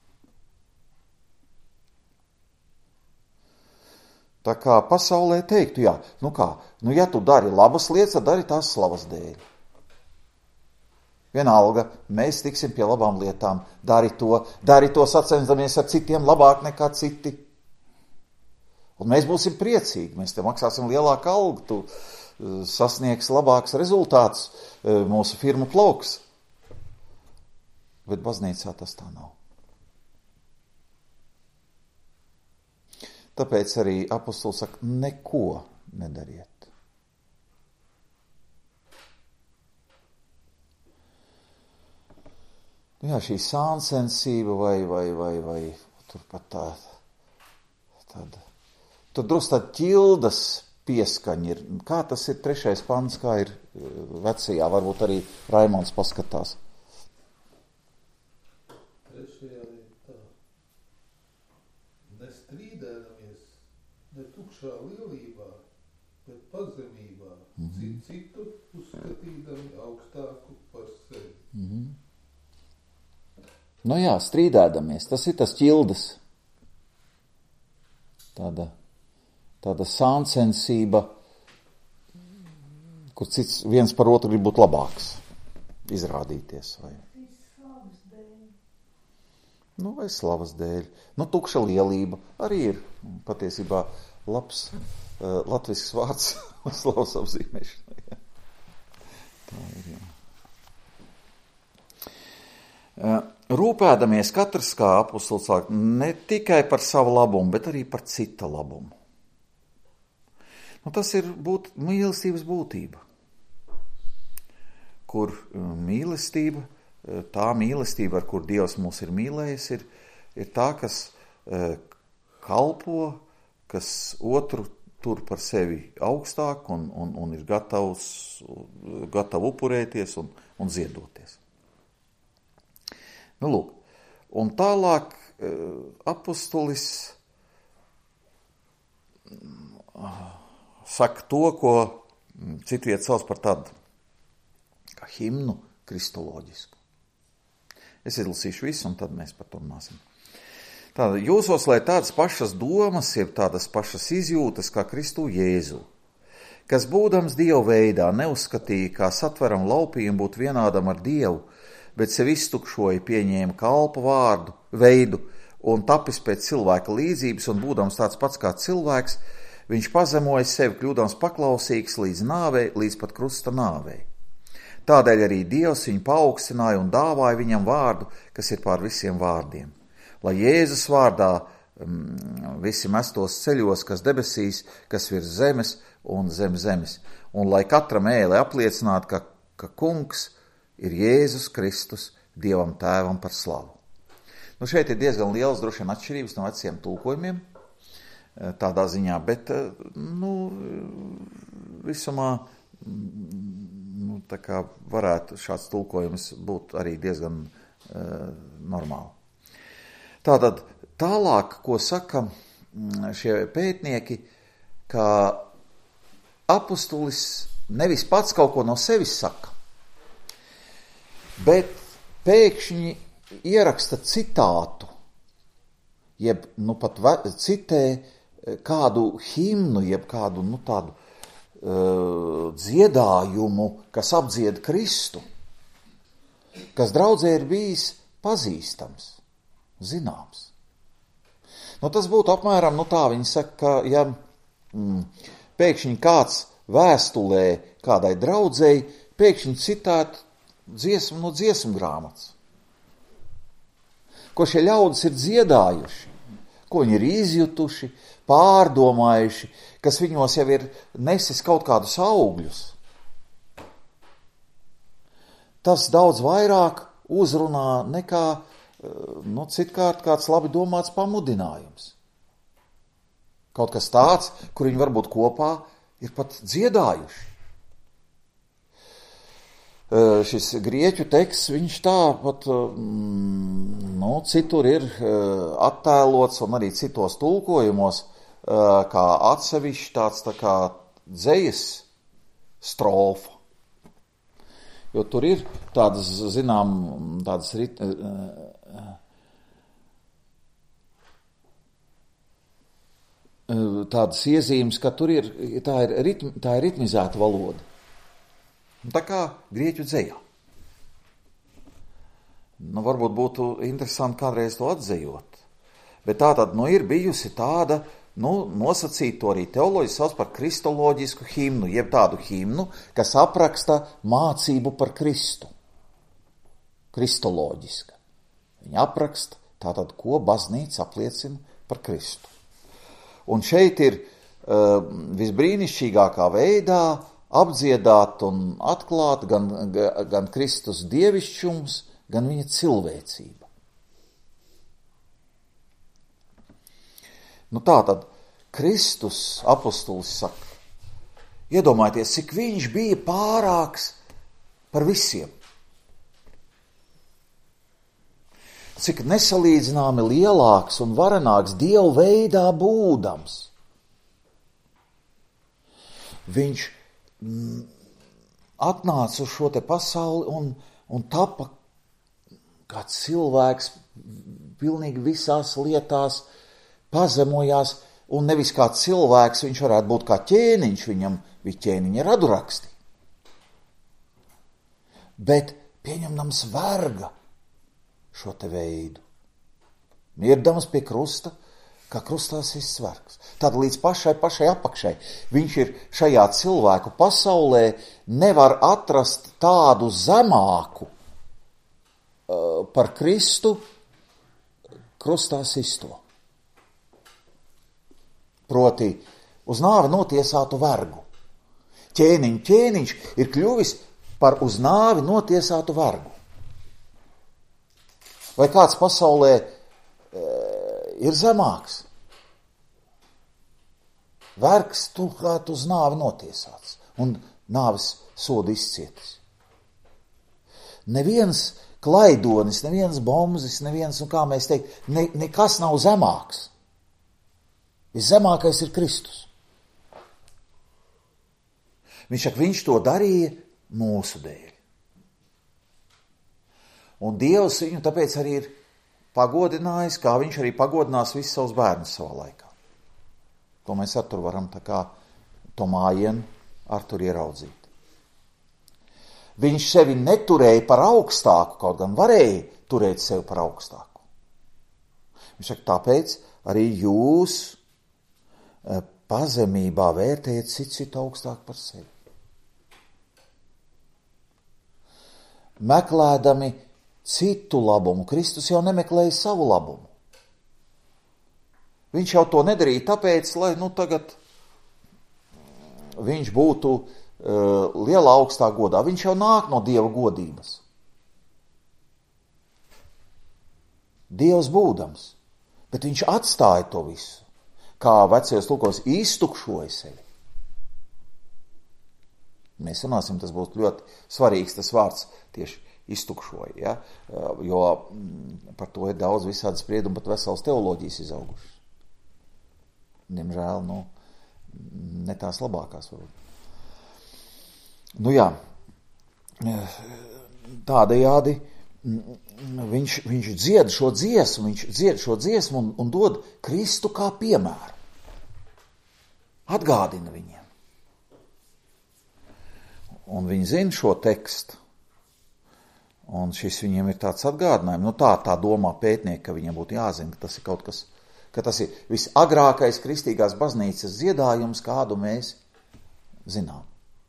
A: Tā kā pasaulē teiktu, jā, nu kā, nu ja tu dari labas lietas, tad dari tās slavas dēļ. Vienalga, mēs tiksim pie labām lietām, dari to, dari to sacensdamies ar citiem labāk nekā citi. Un mēs būsim priecīgi, mēs te maksāsim lielāku algu, tu sasniegs labāks rezultāts, mūsu firma plauks. Bet baznīcā tas tā nav. Tāpēc arī apostols saka, neko nedariet. Jā, šī sāncensība vai, vai, vai, vai turpat tā, tāda, tur drusku tāda ķildas pieskaņa ir. Kā tas ir trešais pants, kā ir vecajā, varbūt arī Raimonds paskatās.
B: Trešajā ir tā. Nestrīdēdamies ne tukšā lielībā, bet pazemībā, mm-hmm. citu uzskatīdami augstāku par sevi.
A: Mm-hmm. Nu jā, strīdēdamies, tas ir tas ķildes. Tāda, tāda sāncensība, kur cits viens par otru grib būt labāks, izrādīties. Vai, nu, vai slavas dēļ. Nu, tukša lielība arī ir patiesībā labs uh, latvisks vārds slavas apzīmēšanai. Tā ir, jā. Uh, rūpēdamies katrs, kā apostols saka, ne tikai par savu labumu, bet arī par cita labumu. Nu, tas ir būt, mīlestības būtība, kur mīlestība, tā mīlestība, ar kur Dievs mūs ir mīlējis, ir, ir tā, kas uh, kalpo, kas otru tur par sevi augstāk un, un, un ir gatavs, gatavu upurēties un, un ziedoties. Nu, lūk, Un tālāk apustulis saka to, ko citviet sauc par tādu kā himnu kristoloģisku. Es izlasīšu visu, un tad mēs par to runāsim. Tātad, jūsos, lai tādas pašas domas, jeb tādas pašas izjūtas kā Kristu Jēzu, kas būdams Dievu veidā neuzskatīja, kā satveram laupījumu būt vienādam ar Dievu, bet sevi iztukšoja, pieņēma kalpa vārdu, veidu un tapis pēc cilvēka līdzības un būdams tāds pats kā cilvēks, viņš pazemoja sevi, kļūdams paklausīgs līdz nāvei, līdz pat krusta nāvei. Tādēļ arī Dievs viņu paaugstināja un dāvāja viņam vārdu, kas ir pār visiem vārdiem. Lai Jēzus vārdā um, visi mestos ceļos, kas debesīs, kas virs zemes un zem zemes, un lai katram ēle apliecinātu, ka, ka kungs ir Jēzus Kristus, Dievam tēvam par slavu. Nu, šeit ir diezgan liels droši vien atšķirības no veciem tulkojumiem, tādā ziņā, bet, nu, visumā, nu, tā kā varētu šāds tulkojums būt arī diezgan uh, normāli. Tātad tālāk, ko saka šie pētnieki, ka apustulis nevis pats kaut ko no sevis saka, bet pēkšņi ieraksta citātu, jeb nu pat citē kādu himnu, jeb kādu nu tādu uh, dziedājumu, kas apdzied Kristu, kas draudzē ir bijis pazīstams. Zināms. Nu, tas būtu apmēram, nu tā viņi saka, ka ja mm, pēkšņi kāds vēstulē kādai draudzei, pēkšņi citētu dziesmu no dziesmu grāmatas. Ko šie ļaudis ir dziedājuši, ko viņi ir izjutuši, pārdomājuši, kas viņos jau ir nesis kaut kādus augļus. Tas daudz vairāk uzrunā nekā nu, citkārt kāds labi domāts pamudinājums. Kaut kas tāds, kur viņi varbūt kopā ir pat dziedājuši. Šis grieķu teksts, viņš tā pat, nu, citur ir attēlots un arī citos tulkojumos, kā atsevišķi tāds tā kā dzejas strofa. Jo tur ir tādas, zinām, tādas rit, tādas iezīmes, ka tur ir, tā ir, ritmi, tā ir ritmizēta valoda. Tā kā grieķu dzejā. Nu, varbūt būtu interesanti kādreiz to atzejot. Bet tā tad, nu, ir bijusi tāda, nu, nosacīt to arī teoloģi sauc par kristoloģisku himnu, jeb tādu himnu, kas apraksta mācību par Kristu. Kristoloģiska. Viņa apraksta tātad, ko baznīca apliecina par Kristu. Un šeit ir uh, visbrīnišķīgākā veidā apdziedāt un atklāt gan, gan Kristus dievišķums, gan viņa cilvēcība. Nu tā tad Kristus, apustulis saka, iedomājieties, cik viņš bija pārāks par visiem. Cik nesalīdzināmi lielāks un varenāks Dievu veidā būdams. Viņš mm, atnāca uz šo te pasauli un, un tapa kā cilvēks pilnīgi visās lietās, pazemojās, un nevis kā cilvēks, viņš varētu būt kā ķēniņš, viņam bija ķēniņa raduraksti. Bet pieņemdams verga šo te veidu, mirdams pie krusta, kā krustā sists vergs. Tad līdz pašai, pašai apakšai viņš ir šajā cilvēku pasaulē, nevar atrast tādu zemāku uh, par Kristu krustā sisto. Proti, uz nāvi notiesātu vergu. Ķēniņ, ķēniņš ir kļuvis par uz nāvi notiesātu vergu. Vai kāds pasaulē e, ir zemāks? Vergs turklāt uz nāvi notiesāts un nāves sodu izcietis. Neviens, klaidonis, neviens bombzis, neviens, un kā mēs teikt, ne, nekas nav zemāks. Viszemākais ir Kristus. Viņš saka, viņš to darīja mūsu dēļ. Un Dievs viņu tāpēc arī ir pagodinājis, kā viņš arī pagodinās visus savus bērnus savā laikā. To mēs ar tur varam tā kā to mājienu ar tur ieraudzīt. Viņš sevi neturēja par augstāku, kaut gan varēja turēt sevi par augstāku. Viņš saka, tāpēc arī jūs pazemībā vērtējat citu citu augstāk par sevi. Meklēdami citu labumu, Kristus jau nemeklēja savu labumu. Viņš jau to nedarīja tāpēc, lai nu tagad viņš būtu uh, lielā augstā godā. Viņš jau nāk no Dieva godības. Dievs būdams, bet viņš atstāja to visu. Kā vecajos tulkos iztukšoja sevi. Mēs runāsim, tas būs ļoti svarīgs tas vārds tieši iztukšoja, ja? Jo par to ir daudz visādi spriedumi, pat veselas teoloģijas izaugušas. Diemžēl, nu, ne tās labākās varbūt. Nu jā, tādējādi viņš, viņš dzied šo dziesmu, viņš dzied šo dziesmu un, un dod Kristu kā piemēru. Atgādina viņiem. Un viņi zina šo tekstu. Un šis viņiem ir tāds atgādinājums. Nu tā, tā domā pētnieki, ka viņiem būtu jāzina, ka tas ir kaut kas, ka tas ir visagrākais kristīgās baznīcas dziedājums, kādu mēs zinām.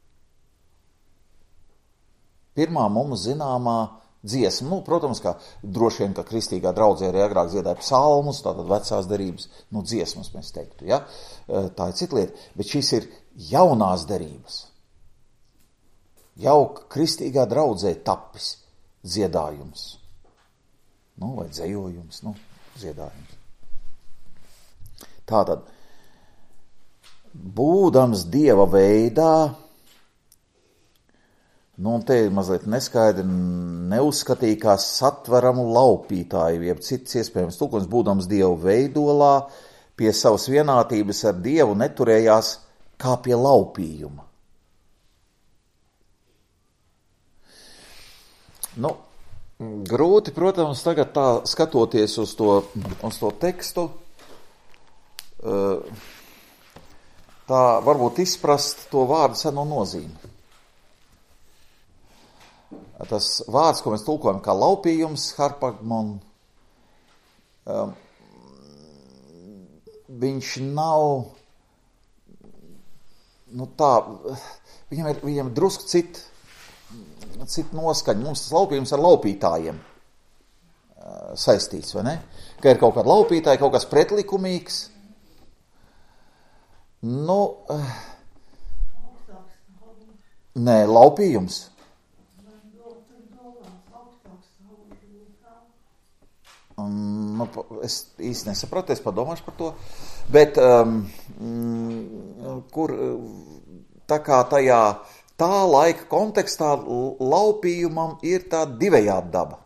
A: Pirmā mums zināmā dziesma, nu, protams, kā droši vien, ka kristīgā draudzē arī agrāk dziedāja psalmus, tātad vecās derības, nu, dziesmas mēs teiktu, ja? Tā ir cita lieta, bet šis ir jaunās derības. Jau kristīgā draudzē tapis dziedājums, nu, vai dzejojums, nu, dziedājums. Tātad, būdams Dieva veidā, nu, un te mazliet neskaidri neuzskatīja kā satveramu laupītāju, jeb cits iespējams tulkojums, būdams Dievu veidolā, pie savas vienātības ar Dievu neturējās kā pie laupījuma. Nu, grūti, protams, tagad tā skatoties uz to, uz to tekstu, tā varbūt izprast to vārdu seno nozīmi. Tas vārds, ko mēs tulkojam kā laupījums, harpagmon, um, viņš nav, nu tā, viņam ir, viņam ir drusku cit, cit noskaņa. Mums tas laupījums ar laupītājiem uh, saistīts, vai ne? Ka ir kaut kāda laupītāja, kaut kas pretlikumīgs. Nu, uh, nē, laupījums. Um, nu, es īsti nesapratu, es padomāšu par to, bet um, kur tā kā tajā tā laika kontekstā laupījumam ir tā divējāda daba.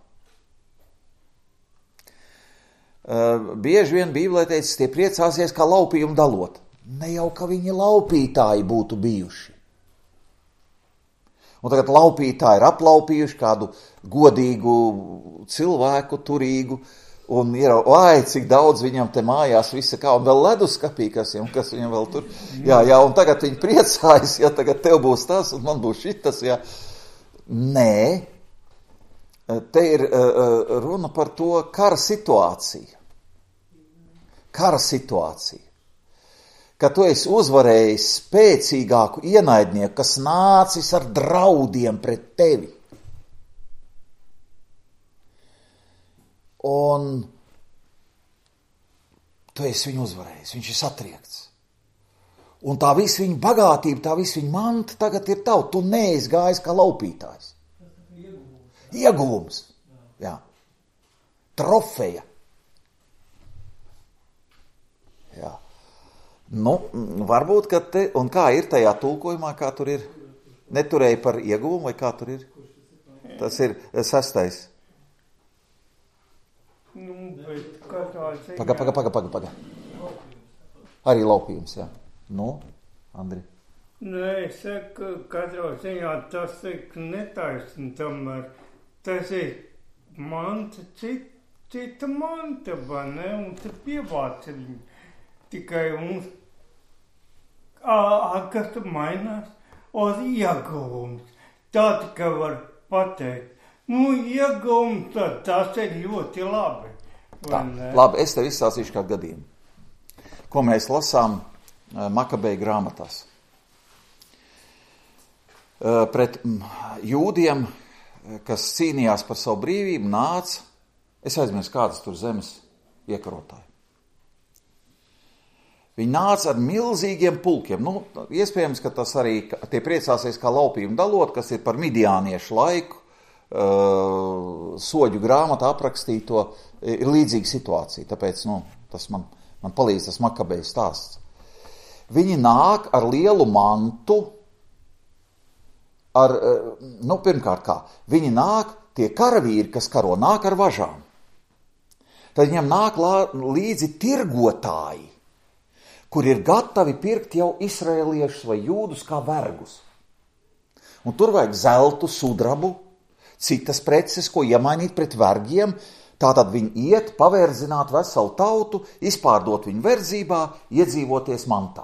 A: Uh, bieži vien Bībelē teicis, tie priecāsies kā laupījumu dalot. Ne jau, ka viņi laupītāji būtu bijuši. Un tagad laupītāji ir aplaupījuši kādu godīgu cilvēku, turīgu, un ir, ai, cik daudz viņam te mājās visa kā, un vēl leduskapī, kas viņam, kas viņam vēl tur, jā, jā, un tagad viņi priecājas, ja tagad tev būs tas, un man būs šitas, jā. Nē, te ir uh, runa par to kara situāciju. Kara situācija. Ka tu esi uzvarējis spēcīgāku ienaidnieku, kas nācis ar draudiem pret tevi. Un tu esi viņu uzvarējis, viņš ir satriekts. Un tā viss viņa bagātība, tā viss viņa manta tagad ir tava. Tu neesi gājis kā laupītājs. Ieguvums. Jā. Trofeja. Jā. Nu, varbūt, ka te, un kā ir tajā tulkojumā, kā tur ir, neturēja par ieguvumu, vai kā tur ir? Tas ir sestais.
C: Nu, bet katrā ziņā...
A: Paga, paga, paga, paga, paga. Arī laupījums, jā. Nu, Andri?
C: Nē, es saku, katrā ziņā tas ir netaisni, tomēr tas ir manta, cita, cita manta, vai ne, un tu pievāci viņu. Tikai mums, ā, kas tu mainās? Uz ieguvums. Tā tikai var pateikt. Nu, ieguvums, tad tas ir ļoti labi.
A: Tā, labi, es tev izstāstīšu kādu gadījumu, ko mēs lasām Makabeju grāmatās. Pret jūdiem, kas cīnījās par savu brīvību, nāca, es aizmirsu kādas tur zemes iekarotāji. Viņi nāca ar milzīgiem pulkiem. Nu, iespējams, ka tas arī, tie priecāsies kā laupījumu dalot, kas ir par midiāniešu laiku, uh, soģu grāmatā aprakstīto, ir līdzīga situācija. Tāpēc, nu, tas man, man palīdz tas Makabeju stāsts. Viņi nāk ar lielu mantu, ar, nu, pirmkārt kā, viņi nāk, tie karavīri, kas karo, nāk ar važām. Tad viņam nāk lā, līdzi tirgotāji, kur ir gatavi pirkt jau izraēliešus vai jūdus kā vergus. Un tur vajag zeltu, sudrabu, citas preces, ko iemainīt pret vergiem, tātad viņi iet, paverdzināt veselu tautu, izpārdot viņu verdzībā, iedzīvoties mantā.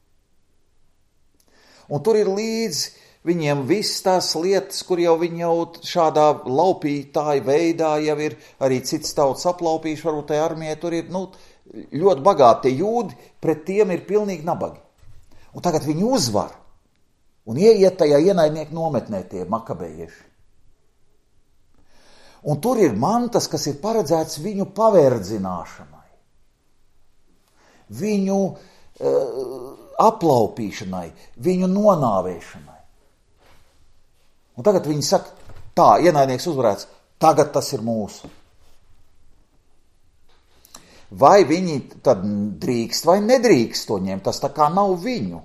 A: Un tur ir līdzi viņiem viss tās lietas, kur jau viņi jau šādā laupītāja veidā jau ir arī cits tautas aplaupījuši, varbūt tajā armijai tur ir, nu, ļoti bagāti tie jūdi, pret tiem ir pilnīgi nabagi. Un tagad viņi uzvar un ieiet tajā ienaidnieku nometnē tie makabējieši. Un tur ir mantas, kas ir paredzēts viņu paverdzināšanai, viņu uh, aplaupīšanai, viņu nonāvēšanai. Un tagad viņi saka, tā, ienaidnieks uzvarēts, tagad tas ir mūsu. Vai viņi tad drīkst vai nedrīkst to ņemt, tas tā kā nav viņu.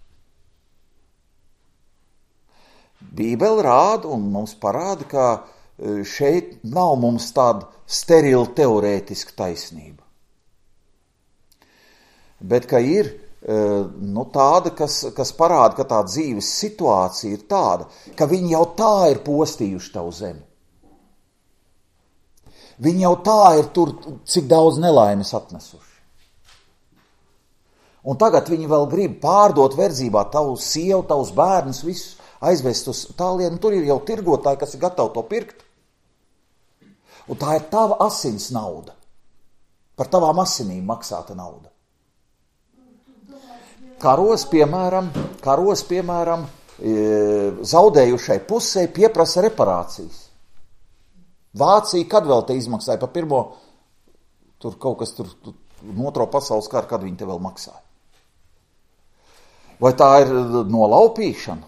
A: Bībele rāda un mums parāda, ka šeit nav mums tāda sterila teorētiska taisnība. Bet ka ir nu, tāda, kas, kas parāda, ka tā dzīves situācija ir tāda, ka viņi jau tā ir postījuši tavu zemi. Viņi jau tā ir tur, cik daudz nelaimes atnesuši. Un tagad viņi vēl grib pārdot verdzībā tavu sievu, tavus bērnus, visus aizvest uz tālienu. Tur ir jau tirgotāji, kas ir gatavi to pirkt. Un tā ir tava asins nauda. Par tavām asinīm maksāta nauda. Karos, piemēram, karos, piemēram, zaudējušai pusē pieprasa reparācijas. Vācija, kad vēl te izmaksāja par pirmo, tur kaut kas tur, tur otro pasaules karu, kad viņi te vēl maksāja. Vai tā ir nolaupīšana?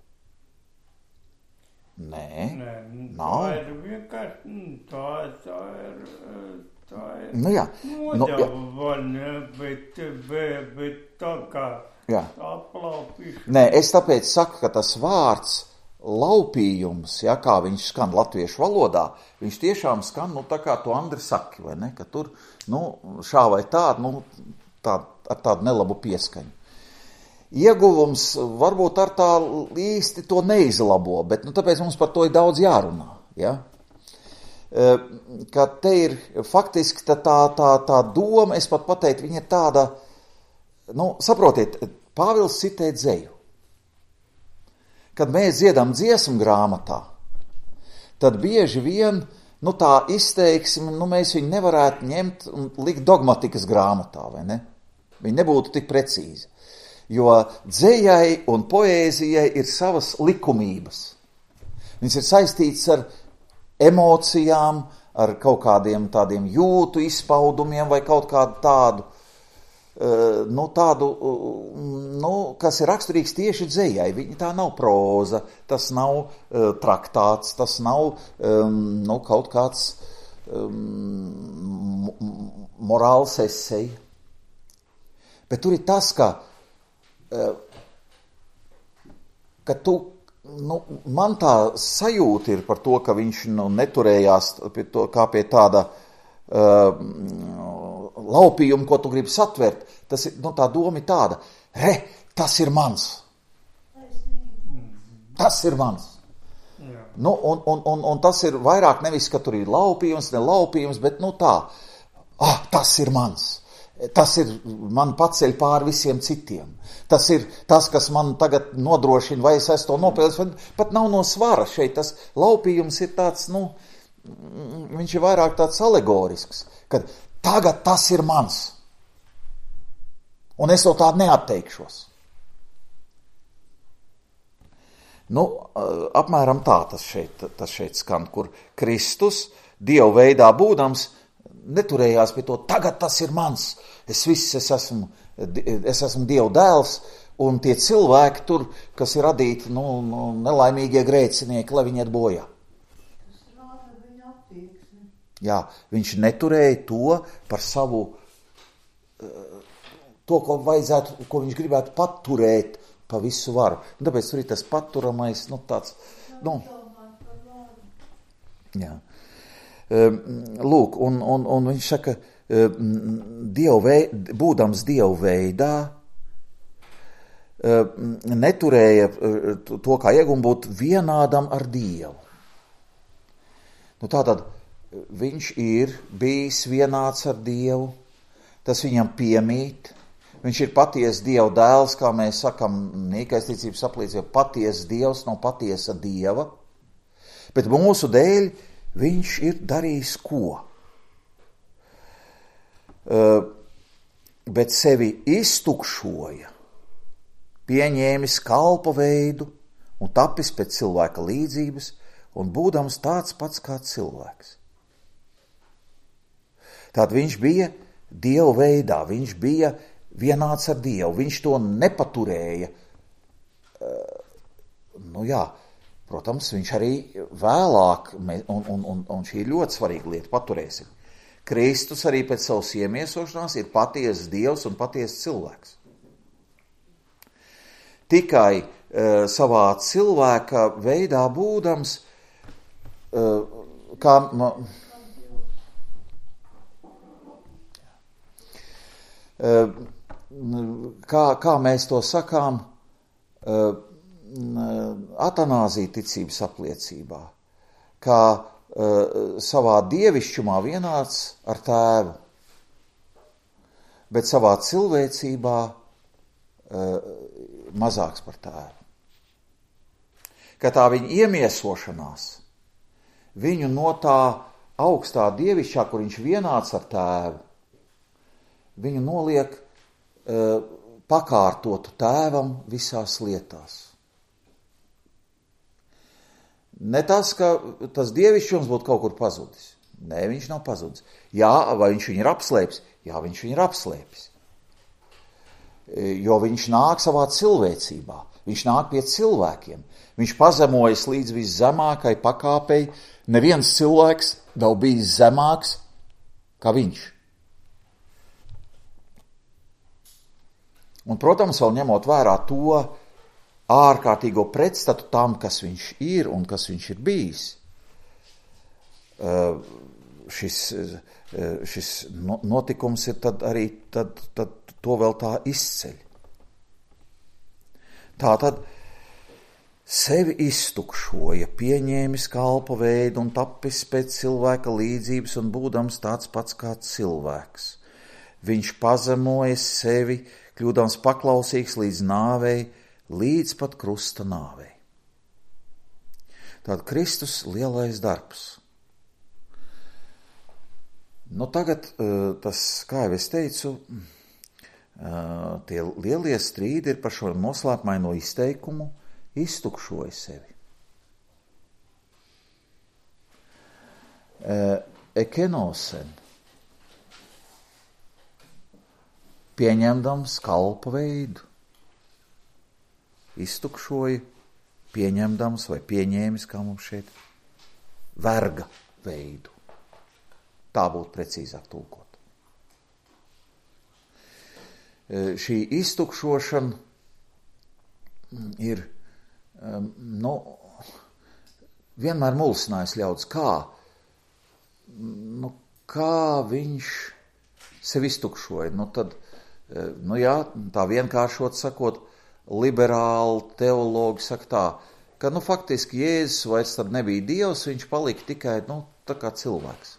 A: Nē,
C: Nē,
A: nav.
C: Tā ir vienkārši, tā, tā ir, tā ir
A: Nu jā, nu, jā.
C: nodevaļa, bet, bet, bet tā kā
A: Jā.
C: aplaupīšana.
A: Nē, es tāpēc saku, ka tas vārds laupījums, ja, kā viņš skan latviešu valodā, viņš tiešām skan, nu, tā kā to Andri saki, vai ne, ka tur, nu, šā vai tā, nu, tā, ar tādu nelabu pieskaņu. Ieguvums varbūt ar tā īsti to neizlabo, bet, nu, tāpēc mums par to ir daudz jārunā, ja. Ka te ir faktiski tā, tā, tā, tā doma, es pat pateikt, viņa ir tāda, nu, saprotiet, Pāvils citē dzeju. Kad mēs dziedam dziesmu grāmatā, tad bieži vien, nu, tā izteiksmi, nu, mēs viņu nevarētu ņemt un likt dogmatikas grāmatā, vai ne? Viņi nebūtu tik precīzi. Jo dzejai un poēzijai ir savas likumības. Viņas ir saistītas ar emocijām, ar kaut kādiem tādiem jūtu izpaudumiem vai kaut kādu tādu, nu, tādu, nu, kas ir raksturīgs tieši dzejai. Viņa tā nav proza, tas nav uh, traktāts, tas nav um, nu, kaut kāds um, morāls esej. Bet tur ir tas, ka, uh, ka tu, nu, man tā sajūta ir par to, ka viņš, nu, neturējās pie to, kā pie tāda uh, laupījumu, ko tu gribi satvert, tas ir, nu, tā doma ir tāda, re, tas ir mans. Tas ir mans.
C: Jā.
A: Nu, un, un, un, un tas ir vairāk nevis, ka tur ir laupījums, ne laupījums, bet, nu, tā, ah, tas ir mans. Tas ir, man paceļ pāri visiem citiem. Tas ir tas, kas man tagad nodrošina, vai es esmu to nopelnījis, pat nav no svara šeit. Tas laupījums ir tāds, nu, viņš ir vairāk tāds alegorisks, kad tagad tas ir mans. Un es no tādu neatteikšos. Nu, apmēram tā tas šeit, tas šeit skan, kur Kristus, Dievu veidā būdams, neturējās pie to, tagad tas ir mans, es viss, es esmu, es esmu Dieva dēls, un tie cilvēki tur, kas ir radīti, nu, nu nelaimīgie grēcinieki, lai viņi iet bojā. Jā, viņš neturēja to par savu, to, ko vajadzētu, ko viņš gribētu paturēt pa visu varu. Un tāpēc tur ir tas paturamais, nu, tāds, nu, jā. Lūk, un, un, un viņš saka, dievu vei, būdams Dievu veidā, neturēja to kā iegumu būt vienādam ar Dievu. Nu, tātad viņš ir bijis vienāds ar Dievu, tas viņam piemīt, viņš ir patiesa Dieva dēls, kā mēs sakam, nīkaisticības apliecība, patiesa Dievs nav patiesa Dieva, bet mūsu dēļ viņš ir darījis ko? Uh, bet sevi iztukšoja, pieņēmis kalpa veidu un tapis pēc cilvēka līdzības un būdams tāds pats kā cilvēks. Tātad viņš bija Dieva veidā, viņš bija vienāds ar Dievu, viņš to nepaturēja. Uh, nu jā, protams, viņš arī vēlāk, un, un, un, un šī ir ļoti svarīga lieta, paturēsim. Kristus arī pēc savas iemiesošanās ir patiesas Dievs un patiesas cilvēks. Tikai uh, savā cilvēka veidā būdams, uh, kā, uh, kā, kā mēs to sakām, uh, atanāzija ticības apliecībā, kā uh, savā dievišķumā vienāds ar tēvu, bet savā cilvēcībā uh, mazāks par tēvu. Ka tā viņa iemiesošanās viņu no tā augstā dievišķā, kur viņš vienāds ar tēvu, viņu noliek uh, pakārtotu tēvam visās lietās. Ne tas, ka tas dievišķums būtu kaut kur pazudis. Nē, viņš nav pazudis. Jā, vai viņš viņu ir apslēpis? Jā, viņš viņu ir apslēpis. Jo viņš nāk savā cilvēcībā. Viņš nāk pie cilvēkiem. Viņš pazemojas līdz viszemākai pakāpei. Neviens cilvēks nav bijis zemāks kā viņš. Un, protams, vēl ņemot vērā to ārkārtīgo pretstatu tam, kas viņš ir un kas viņš ir bijis. Šis, šis notikums ir tad arī, tad, tad to vēl tā izceļ. Tā tad sevi iztukšoja, pieņēmis kalpa veidu un tapis pēc cilvēka līdzības un būdams tāds pats kā cilvēks. Viņš pazemoja sevi, kļūdams paklausīgs līdz nāvei, līdz pat krusta nāvei. Tātad Kristus lielais darbs. Nu tagad tas, kā jau es teicu, tie lielie strīdi ir par šo noslēpumaino izteikumu iztukšoja sevi. Ekenosen, pieņemdams kalpa veidu, iztukšoja, pieņemdams vai pieņēmis, kā mums šeit, verga veidu. Tā būtu precīzāk tulkot. Šī iztukšošana ir, nu, vienmēr mulsinājis ļauds, kā, nu, kā viņš sevi iztukšoja. Nu tad, nu jā, tā vienkāršot sakot, liberāli teologi saka tā, ka nu faktiski Jēzus vairs tad nebija Dievs, viņš palika tikai, nu, tā kā cilvēks.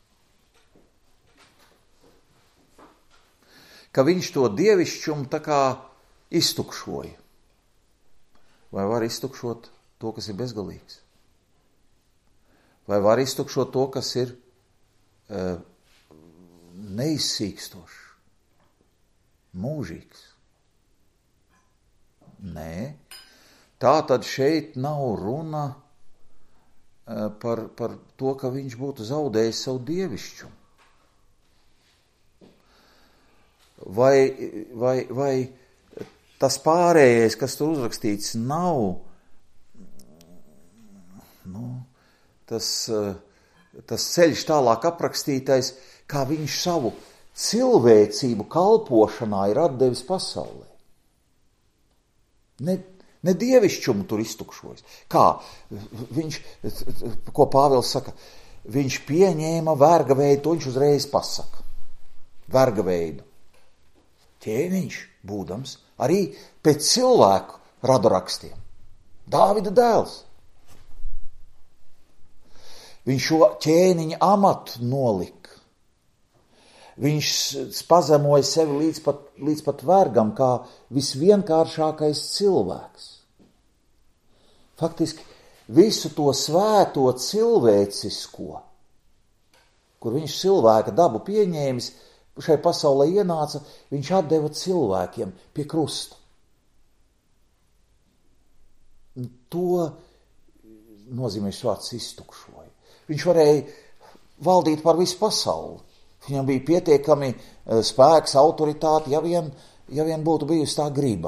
A: Ka viņš to dievišķumu tā kā iztukšoja. Vai var iztukšot to, kas ir bezgalīgs? Vai var iztukšot to, kas ir uh, neizsīkstošs, mūžīgs? Nē. Tā tad šeit nav runa uh, par, par to, ka viņš būtu zaudējis savu dievišķumu. Vai, vai, vai tas pārējais, kas tur uzrakstīts, nav nu, tas, tas ceļš tālāk aprakstītais, kā viņš savu cilvēcību kalpošanā ir atdevis pasaulē. Ne, ne dievišķumu tur iztukšojas. Kā viņš, ko Pāvils saka, viņš pieņēma verga veidu, to viņš uzreiz pasaka. Verga veidu. Ķēniņš, būdams, arī pēc cilvēku radorakstiem. Dāvida dēls. Viņš šo ķēniņa amatu nolika. Viņš pazemoja sevi līdz pat, līdz pat vergam, kā visvienkāršākais cilvēks. Faktiski visu to svēto cilvēcisko, kur viņš cilvēka dabu pieņēmis, šai pasaulē ienāca, viņš atdeva cilvēkiem pie krusta. To nozīmē šāds iztukšoja. Viņš varēja valdīt par visu pasauli. Viņam bija pietiekami spēks, autoritāte, ja vien, ja vien būtu bijusi tā griba.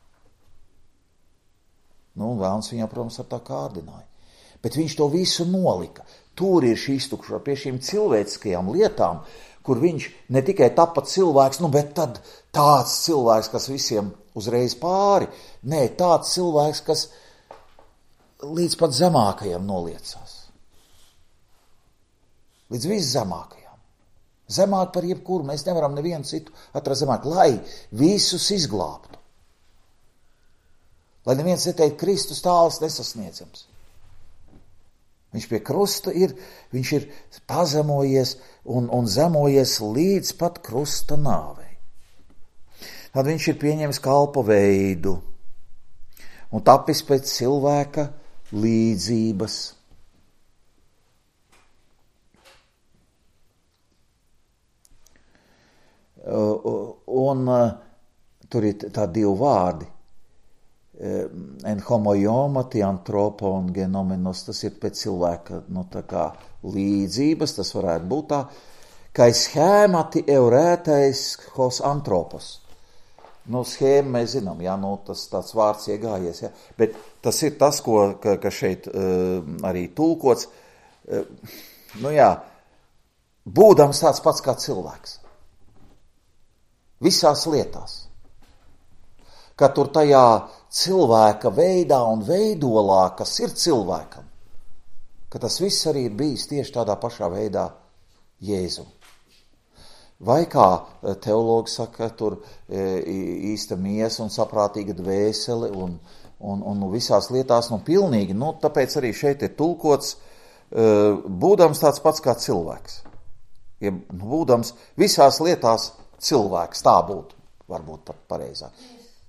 A: Nu, vēlns viņam, protams, ar tā kārdināja. Bet viņš to visu nolika. Tur ir šī iztukšošana pie šīm cilvēciskajām lietām, kur viņš ne tikai tapa cilvēks, nu, bet tad tāds cilvēks, kas visiem uzreiz pāri, nē, tāds cilvēks, kas līdz pat zemākajam noliecās. Līdz viszemākajam. Zemāk par jebkuru, mēs nevaram nevienu citu atrast zemāk, lai visus izglābtu. Lai neviens neteikt, Kristus tāls nesasniedzams. Viņš pie krusta ir, viņš ir pazemojies un, un zemojies līdz pat krusta nāvei. Tad viņš ir pieņēmis kalpa veidu un tapis pēc cilvēka līdzības. Un tur ir tā divi vārdi. En homojoma, tie antropo un genomenos, tas ir pēc cilvēka, nu, tā kā līdzības, tas varētu būt tā, kā schēmati eurētais hos antropos. Nu, schēma mēs zinām, jā, nu, tas tāds vārds iegājies, jā, bet tas ir tas, ko, ka, ka šeit uh, arī tulkots, uh, nu jā, būdams tāds pats kā cilvēks. Visās lietās. Ka tur tajā cilvēka veidā un veidolā, kas ir cilvēkam, ka tas viss arī ir bijis tieši tādā pašā veidā Jēzum. Vai kā teologi saka, tur īsta miesa un saprātīga dvēsele un, un, un visās lietās, nu pilnīgi, nu tāpēc arī šeit ir tulkots, būdams tāds pats kā cilvēks. Ja būdams visās lietās cilvēks, tā būtu, varbūt pat pareizāk.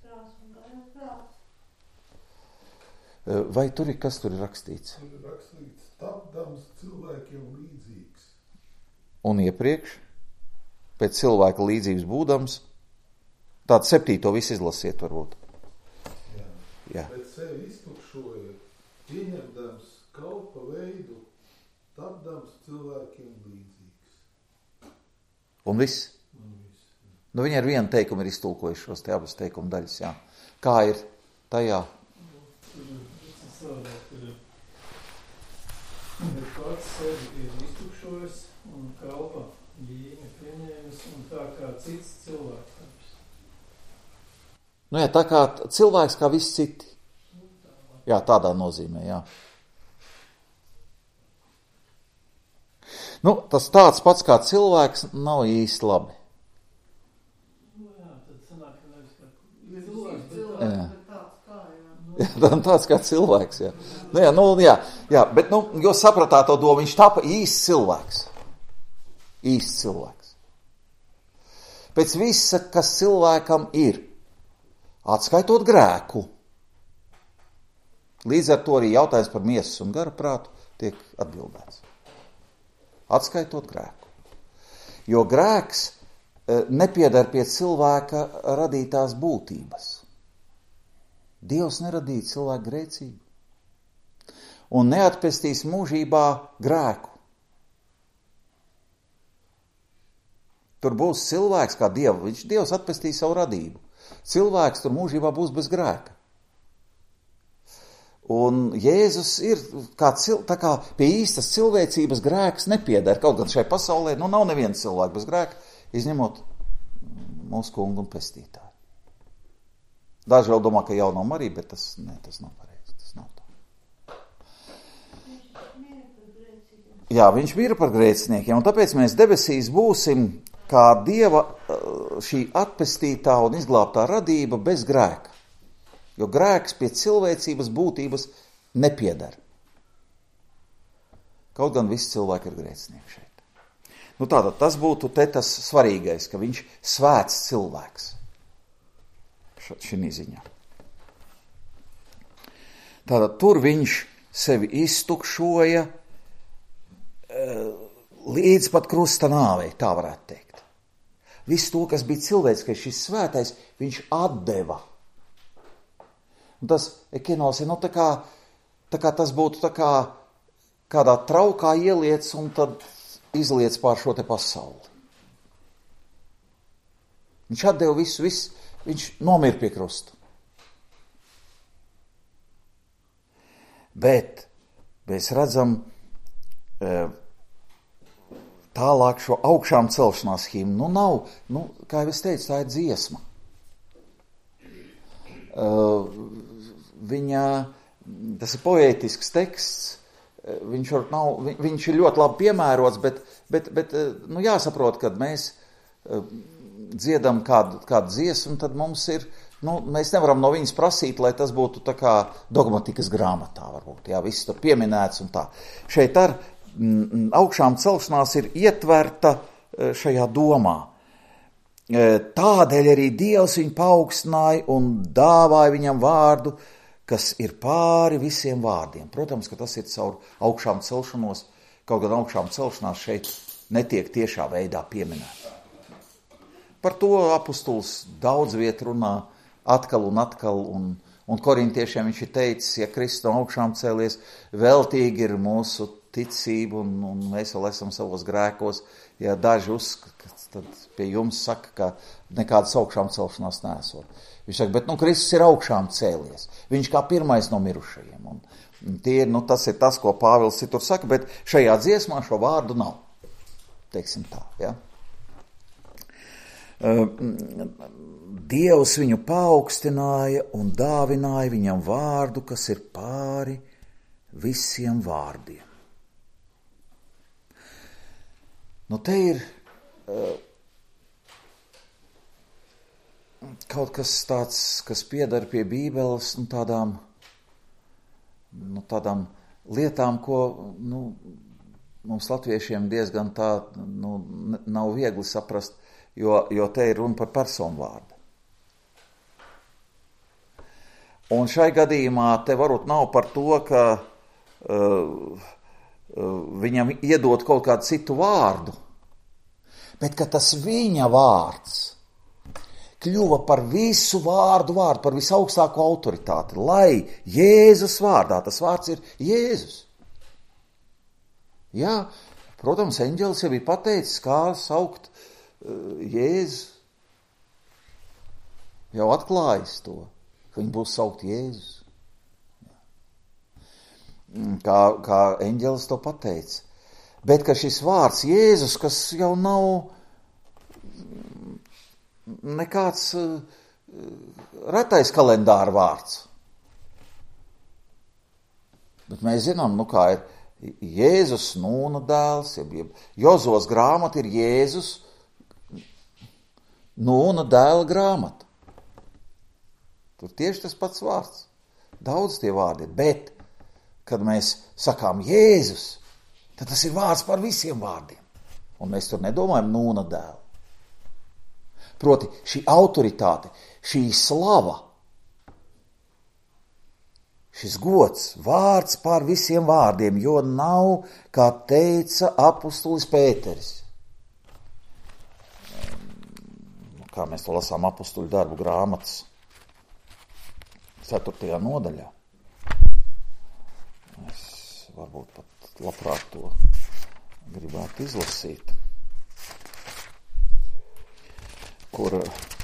A: Vai tur ir, kas tur ir rakstīts?
B: Tur ir rakstīts, tapdams cilvēkiem līdzīgs.
A: Un iepriekš, pēc cilvēka līdzības būdams, tādu septīto visu izlasiet varbūt.
B: Jā,
A: Jā.
B: Bet sevi iztukšoja, pieņemdams kalpa veidu, tapdams cilvēkiem līdzīgs.
A: Un viss?
B: Un viss.
A: Nu, viņi ar vienu teikumu ir iztulkojuši šos te abas teikumu daļas, jā. Kā ir tajā?
D: Bet pats sevi ir iztukšojis un kalpa ģīmi pieņēmis un tā kā cits cilvēks.
A: Nu jā, tā kā cilvēks kā visi citi. Jā, tādā nozīmē, jā. Nu, tas tāds pats kā cilvēks nav īsti labi.
D: Nu jā, tad sanāk, ka nevis kā
B: Viņš
D: cilvēks, bet
B: cilvēks,
A: Jā.
B: bet tāds kā, jā.
A: Jā, tāds kā cilvēks, jā. Nu, jā, nu, jā, jā, bet, nu, jo sapratā to domu, viņš tapa īsts cilvēks. Īsts cilvēks. Pēc visa, kas cilvēkam ir, atskaitot grēku. Līdz ar to arī jautājums par miesas un gara prātu tiek atbildēts. Atskaitot grēku. Jo grēks nepiedar pie cilvēka radītās būtības. Dievs neradīja cilvēku grēcību un neatpestīs mūžībā grēku. Tur būs cilvēks kā Dievu, viņš Dievs atpestīs savu radību. Cilvēks tur mūžībā būs bez grēka. Un Jēzus ir kā, cil, tā kā pie īstas cilvēcības grēks nepiedara. Kaut gan šai pasaulē nu, nav neviens cilvēks bez grēka, izņemot mūsu kungu un pestītāju. Daži vēl domā, ka jauno Mariju, bet tas, ne, tas nav pareizi. Tas nav tā. Jā, viņš mira par grēciniekiem, un tāpēc mēs debesīs būsim kā Dieva šī atpestītā un izglābtā radība bez grēka. Jo grēks pie cilvēcības būtības nepiedara. Kaut gan visi cilvēki ir grēcinieki šeit. Nu tātad tas būtu te tas svarīgais, ka viņš svēts cilvēks. Šī ziņā. Tātad tur viņš sevi iztukšoja līdz pat krusta nāvei, tā varētu teikt. Viss to, kas bija cilvēciskais, šis svētais, viņš atdeva. Un tas ekinos ir, nu, tā kā, tā kā tas būtu tā kā kādā traukā ieliec un tad izliec pār šo te pasauli. Viņš atdeva visu, visu, viņš nomira pie krusta. Bet mēs redzam tālāk šo augšām celšanās himnu. Nu nav, nu, kā jau es teicu, tā ir dziesma. Viņa, tas ir poētisks teksts, viņš, nav, viņš ir ļoti labi piemērots, bet, bet, bet nu, jāsaprot, kad mēs dziedam kādu, kādu dziesmu, tad mums ir, nu, mēs nevaram no viņas prasīt, lai tas būtu tā kā dogmatikas grāmatā, varbūt, jā, viss tur pieminēts un tā. Šeit ar m, augšām celšanās ir ietverta šajā domā. Tādēļ arī Dievs viņu paaugstināja un dāvāja viņam vārdu, kas ir pāri visiem vārdiem. Protams, ka tas ir caur augšām celšanos, kaut gan augšām celšanās šeit netiek tiešā veidā pieminēta. Par to apustulis daudz viet runā atkal un atkal, un, un korintiešiem viņš ir teicis, ja Kristus no augšām cēlies, veltīgi ir mūsu ticība, un, un mēs vēl esam savos grēkos. Ja daži uzskata, tad pie jums saka, ka nekādas augšām celšanās nesot. Viņš saka, bet nu Kristus ir augšām cēlies. Viņš kā pirmais no mirušajiem. Un, un tie, nu, tas ir tas, ko Pāvils citur saka, bet šajā dziesmā šo vārdu nav. Teiksim tā, ja? Dievs viņu paaugstināja un dāvināja viņam vārdu, kas ir pāri visiem vārdiem. Nu, te ir uh, kaut kas tāds, kas piedara pie Bībeles, nu, tādām, nu, tādām lietām, ko, nu, mums latviešiem diezgan tā, nu, nav viegli saprast, jo, jo te ir runa par personu vārdu. Un šai gadījumā te varbūt nav par to, ka uh, viņam iedot kaut kādu citu vārdu, bet ka tas viņa vārds kļuva par visu vārdu vārdu, par visaugstāko autoritāti, lai Jēzus vārdā, tas vārds ir Jēzus. Jā, protams, eņģelis jau bija pateicis, kā saukt uh, Jēzu. Jau atklājis to, ka viņi būs saukt Jēzus. Kā, kā eņģelis to pateica. Bet ka šis vārds Jēzus, kas jau nav nekāds uh, retais kalendāra vārds. Bet mēs zinām, nu kā ir Jēzus Nūna dēls, jeb Jozos grāmata ir Jēzus Nūna dēla grāmata. Tur tieši tas pats vārds. Daudz tie vārdi ir, bet, kad mēs sakām Jēzus, tad tas ir vārds par visiem vārdiem. Un mēs tur nedomājam Nūna dēlu. Proti, šī autoritāte, šī slava, šis gods, vārds pār visiem vārdiem, jo nav, kā teica apustulis Pēteris. Kā mēs to lasām apustuļu darbu grāmatas ceturtajā nodaļā. Es varbūt pat labprāt to gribētu izlasīt, kur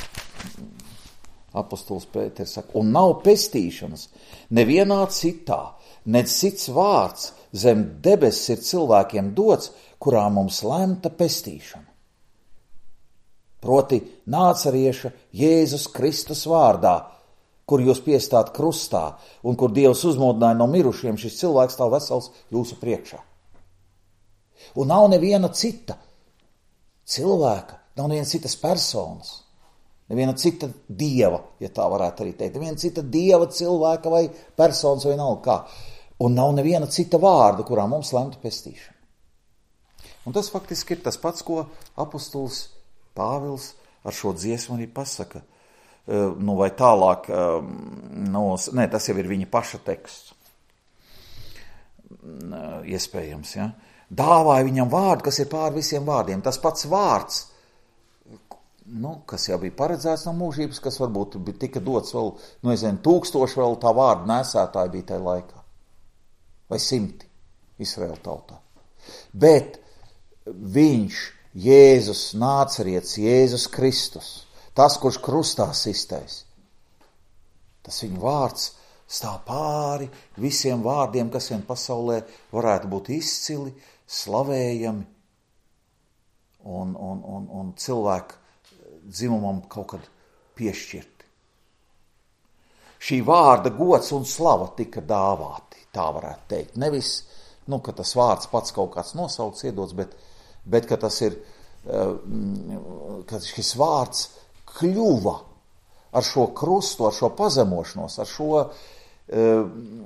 A: apostols Pēters saka, un nav pestīšanas nevienā citā, nec cits vārds zem debesis ir cilvēkiem dots, kurā mums lemta pestīšana. Proti nācarieša Jēzus Kristus vārdā, kur jūs piestāt krustā, un kur Dievs uzmodināja no mirušiem, šis cilvēks stāv vesels jūsu priekšā. Un nav neviena cita cilvēka, nav neviena citas personas, neviena cita dieva, ja tā varētu arī teikt, neviena cita dieva, cilvēka vai personas vai nav kā. Un nav neviena cita vārda, kurā mums lemta pestīšana. Un tas faktiski ir tas pats, ko apustulis Pāvils ar šo dziesmu arī pasaka. Nu, vai tālāk, no, ne, tas jau ir viņa paša teksts. Iespējams, ja. Dāvāja viņam vārdu, kas ir pār visiem vārdiem. Tas pats vārds, nu, kas jau bija paredzēts no mūžības, kas varbūt tika dots vēl, nu, es zinu, tūkstoši vēl tā vārdu nesētāji bija tajā laikā. Vai simti Izraēla tautā. Bet viņš, Jēzus nācarietis, Jēzus Kristus, tas, kurš krustā sistais, tas viņa vārds stāv pāri visiem vārdiem, kas vien pasaulē varētu būt izcili, slavējami un, un, un, un cilvēku dzimumam kaut kad piešķirti. Šī vārda gods un slava tika dāvāti, tā varētu teikt. Nevis, nu, ka tas vārds pats kaut kāds nosauc iedots, bet, bet ka tas ir, ka šis vārds kļuva ar šo krustu, ar šo pazemošanos, ar šo uh,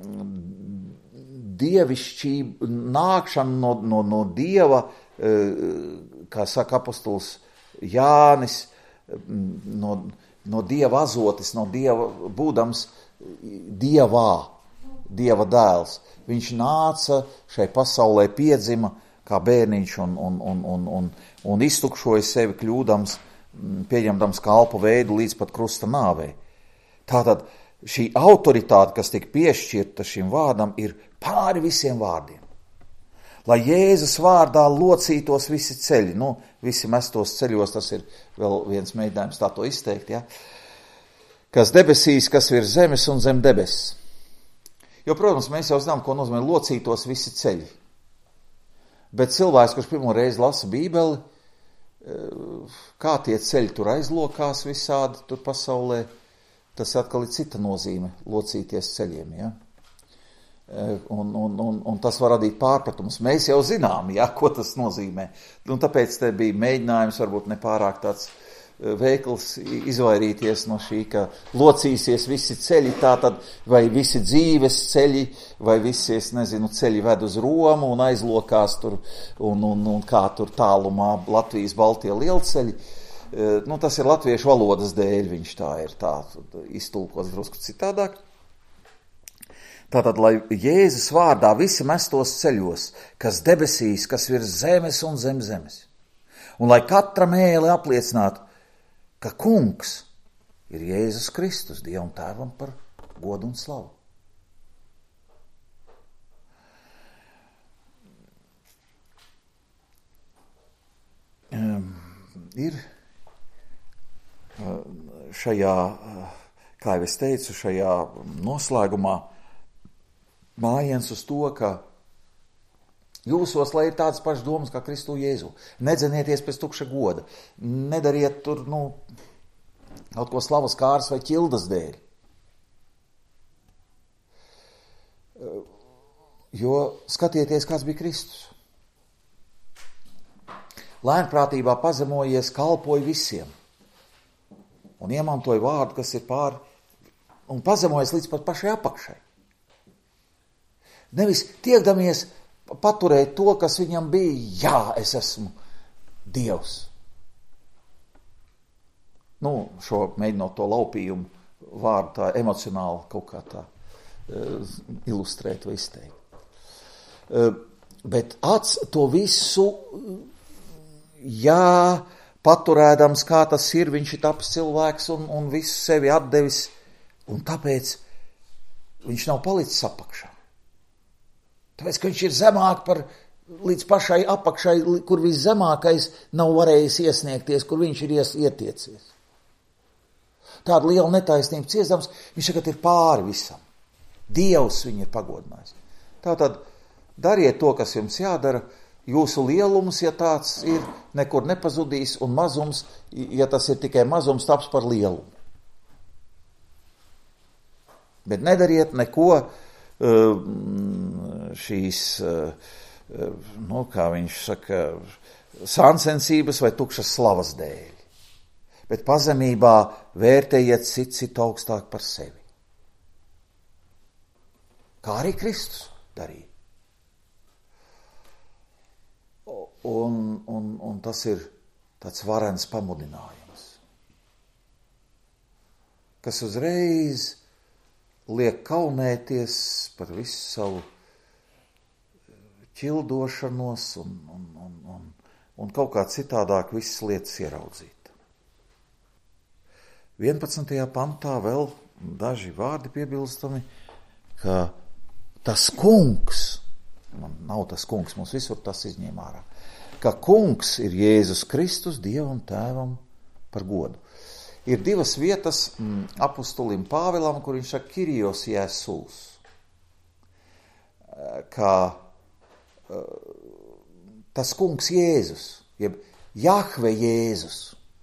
A: dievišķību, nākšanu no, no, no Dieva, uh, kā saka apostols Jānis, no, no Dieva azotis, no Dieva būdams Dievā, Dieva dēls. Viņš nāca šai pasaulē, piedzima kā bērniņš un, un, un, un, un, un iztukšoja sevi kļūdams, pieņemdams kalpu veidu līdz pat krusta nāvei. Tātad šī autoritāte, kas tika piešķirta šim vārdam, ir pāri visiem vārdiem. Lai Jēzus vārdā locītos visi ceļi, nu, visi mestos ceļos, tas ir vēl viens mēģinājums tā to izteikt, ja? Kas debesīs, kas ir zemes un zem debesis. Jo, protams, mēs jau zinām, ko nozīmē locītos visi ceļi. Bet cilvēks, kurš pirmo reizi lasa Bībeli, kā tie ceļi tur aizlokās visādi tur pasaulē, tas atkal ir cita nozīme, locīties ceļiem, ja? Un, un, un, un tas var radīt pārpratumus. Mēs jau zinām, ja, ko tas nozīmē. Un tāpēc te bija mēģinājums, varbūt nepārāk tāds veikls izvairīties no šī, ka locīsies visi ceļi, tātad vai visi dzīves ceļi, vai visi, es nezinu, ceļi ved uz Romu un aizlokās tur, un, un, un kā tur tālumā Latvijas Baltie lielceļi. Nu, tas ir latviešu valodas dēļ, viņš tā ir tā iztulkots drusku citādāk. Tātad, lai Jēzus vārdā visi mestos ceļos, kas debesīs, kas ir zemes un zem zemes. Un lai katra mēle apliecinātu, ka kungs ir Jēzus Kristus, Dievam Tēvam par godu un slavu. Um, ir šajā, kā jau es teicu, šajā noslēgumā mājiens uz to, ka jūsos, lai ir tādas pašas domas kā Kristu Jēzu. Nedzenieties pēc tukša goda. Nedariet tur, nu, kaut ko slavas kāras vai ķildas dēļ. Jo skatieties, kāds bija Kristus. Lēnprātībā pazemojies, kalpoja visiem. Un iemantoja vārdu, kas ir pāri, un pazemojies līdz pat pašai apakšai. Nevis tiekdamies paturēt to, kas viņam bija, jā, es esmu Dievs. Nu, šo mēģinot to laupījumu vārdu tā emocionāli kaut kā tā uh, ilustrēt vai izteikt. Uh, bet ats to visu, jā, paturēdams, kā tas ir, viņš ir taps cilvēks un, un visu sevi atdevis, un tāpēc viņš nav palicis apakšā. Tāpēc, ka viņš ir zemāk par līdz pašai apakšai, kur viszemākais nav varējis iesniegties, kur viņš ir ies, ietiecies. Tāda liela netaisnība ciestams, viņš tagad ir pāri visam. Dievs viņu ir pagodinājis. Tātad dariet to, kas jums jādara, jūsu lielums, ja tāds ir, nekur nepazudīs, un mazums, ja tas ir tikai mazums, taps par lielumu. Bet nedariet neko šīs, nu, kā viņš saka, sāncensības vai tukšas slavas dēļ. Bet pazemībā vērtējiet citu, citu augstāk par sevi. Kā arī Kristus darīja. Un, un, un tas ir tāds varens pamudinājums, kas uzreiz liek kaunēties par visu savu ķildošanos un, un, un, un, un kaut kā citādāk visas lietas ieraudzīt. vienpadsmitajā pantā vēl daži vārdi piebilstami, ka tas kungs, man nav tas kungs, mums visur tas izņēma ārā, ka kungs ir Jēzus Kristus Dievam Tēvam par godu. Ir divas vietas mm, apustulim Pāvilam, kur viņš saka Kirijos Jēzus, ka uh, tas kungs Jēzus, jeb Jahve Jēzus,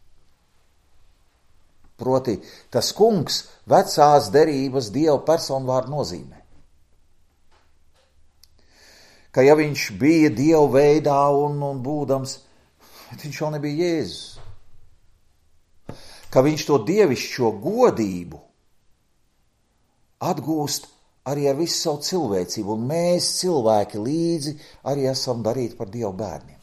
A: proti tas kungs vecās derības Dieva personvārdu nozīmē. Ka ja viņš bija Dieva veidā un, un būdams, viņš jau nebija Jēzus. Ka viņš to dievišķo godību atgūst arī ar visu savu cilvēcību, un mēs cilvēki līdzi arī esam darīti par Dieva bērniem.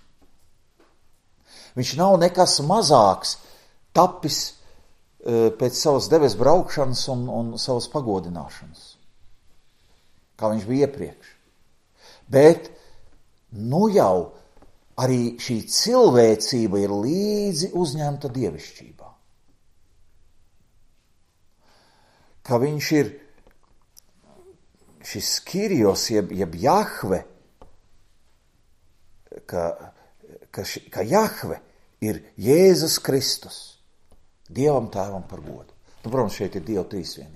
A: Viņš nav nekas mazāks tapis uh, pēc savas debesu braukšanas un, un savas pagodināšanas, kā viņš bija iepriekš. Bet, nu jau, arī šī cilvēcība ir līdzi uzņemta dievišķībā. Ka viņš ir šis Kirijos, jeb, jeb Jahve, ka, ka, ši, ka Jahve ir Jēzus Kristus, Dievam Tēvam par godu. Nu, protams, šeit ir Dieva trīsvienība.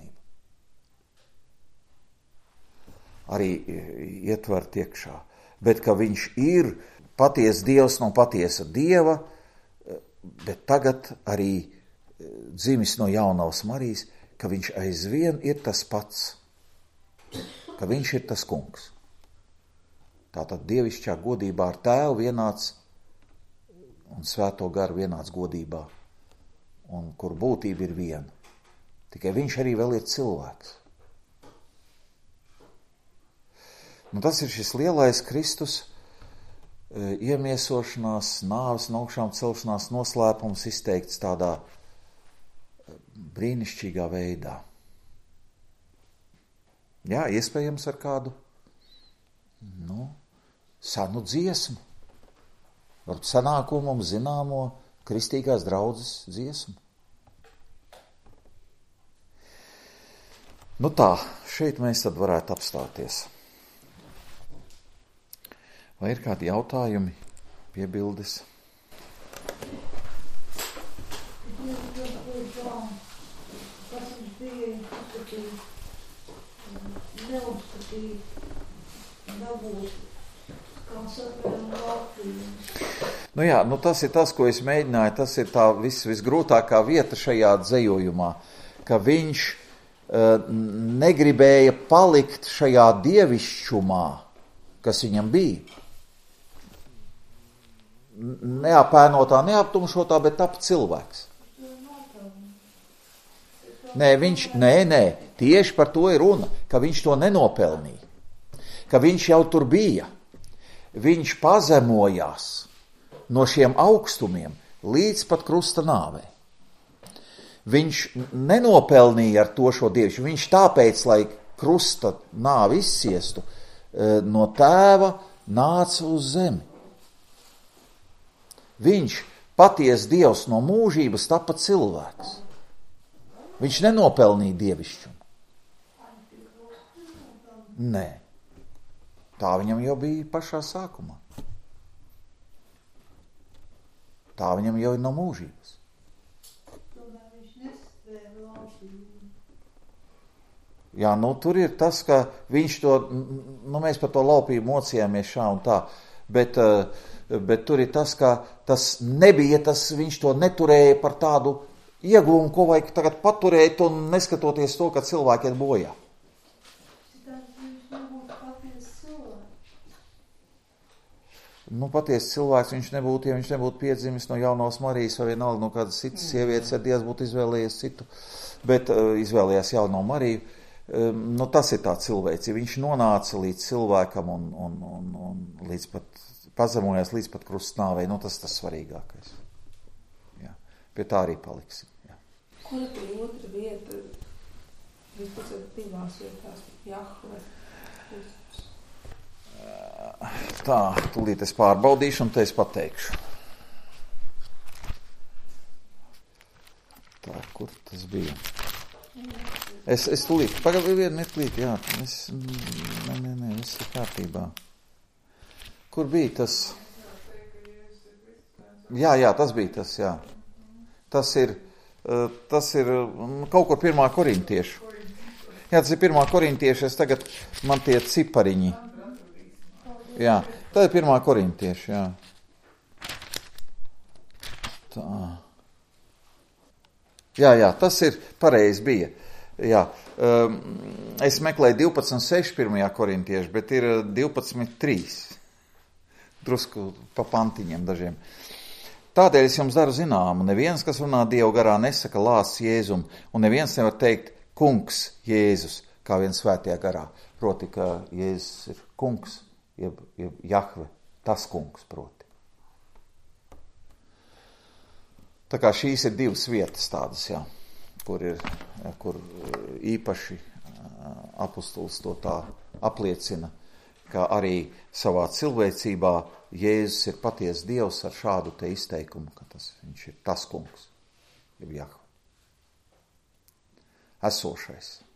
A: Arī ietvert iekšā. Bet ka viņš ir patiesa Dievs no patiesa Dieva, bet tagad arī dzimis no jaunavas Marijas, ka viņš aizvien ir tas pats, ka viņš ir tas kungs. Tātad dievišķā godībā ar Tēvu vienāds un Svēto garu vienāds godībā, un kur būtība ir viena. Tikai viņš arī vēl ir cilvēks. Nu, tas ir šis lielais Kristus e, iemiesošanās, nāves un augšām celšanās noslēpums izteikts tādā brīnišķīgā veidā. Jā, iespējams ar kādu, nu, senu dziesmu, ar senāko mums zināmo kristīgās draudzes dziesmu. Nu tā, šeit mēs tad varētu apstāties. Vai ir kādi jautājumi, piebildes?
E: Kas viņš bija, uzskatīja, neuzskatīja, dabūt, kā saprēma Latvijas.
A: Nu jā, nu tas ir tas, ko es mēģināju, tas ir tā vis, visgrūtākā vieta šajā dzejojumā, ka viņš negribēja palikt šajā dievišķumā, kas viņam bija. Neapēnotā, neaptumšotā, bet tap cilvēks. Nē, viņš, nē, nē, tieši par to ir runa, ka viņš to nenopelnīja, ka viņš jau tur bija. Viņš pazemojās no šiem augstumiem līdz pat krusta nāvei. Viņš nenopelnīja ar to šo dievišķu. Viņš tāpēc, lai krusta nāvi izciestu, no tēva nāca uz zemi. Viņš, paties Dievs no mūžības, tapa cilvēks. Viņš nenopelnīja dievišķumu. Nē. Tā viņam jau bija pašā sākumā. Tā viņam jau ir no mūžības. Jā, nu tur ir tas, ka viņš to, nu mēs par to laupību mocījāmies šā un tā, bet, bet tur ir tas, ka tas nebija, tas viņš to neturēja par tādu iegūmu, ko vajag tagad paturēt un neskatoties to, ka cilvēki iet bojā. Nu, patiesi cilvēks viņš nebūtu, ja viņš nebūtu piedzimis no jaunās Marijas vai vienalga no kādas citas sievietes, ja Dievs būtu izvēlējies citu, bet uh, izvēlējās jauno Mariju. Um, nu, tas ir tā cilvēks, ja viņš nonāca līdz cilvēkam un, un, un, un līdz pat pazemojās līdz pat krustnāvei, nu tas tas svarīgākais. Jā. Pie tā arī paliksim. Jā.
F: Kur ir tie otra vieta? Jūs pusēt divās vietās, Jahve.
A: Tā, tūlīt es pārbaudīšu un te es pateikšu. Tā, kur tas bija? Es, es tūlīt, pagaidām vienu mirklīt, jā, es, nē, nē, nē, viss ir kārtībā. Kur bija tas? Jā, jā, tas bija tas, jā. Tas ir, tas ir kaut kur pirmā korintiešu. Jā, tas ir pirmā korintieša, es tagad, man tie cipariņi. Jā, tā ir pirmā korintieša, jā. Tā. Jā, jā, tas ir pareizi bija. Jā, um, es meklēju divpadsmit seši pirmajā korintieša, bet ir divpadsmit trīs. Drusku pa pantiņiem dažiem. Tādēļ es jums daru zināmu, neviens, kas runā Dievu garā, nesaka lāsts Jēzum, un neviens nevar teikt kungs Jēzus, kā vien svētajā garā. Proti, ka Jēzus ir kungs. Jeb, jeb Jahve, tas kungs proti. Tā kā šīs ir divas vietas tādas, jā, kur ir, jā, kur īpaši apustulis to tā apliecina, ka arī savā cilvēcībā Jēzus ir paties Dievs ar šādu te izteikumu, ka tas, viņš ir tas kungs, jeb Jahve. Esošais.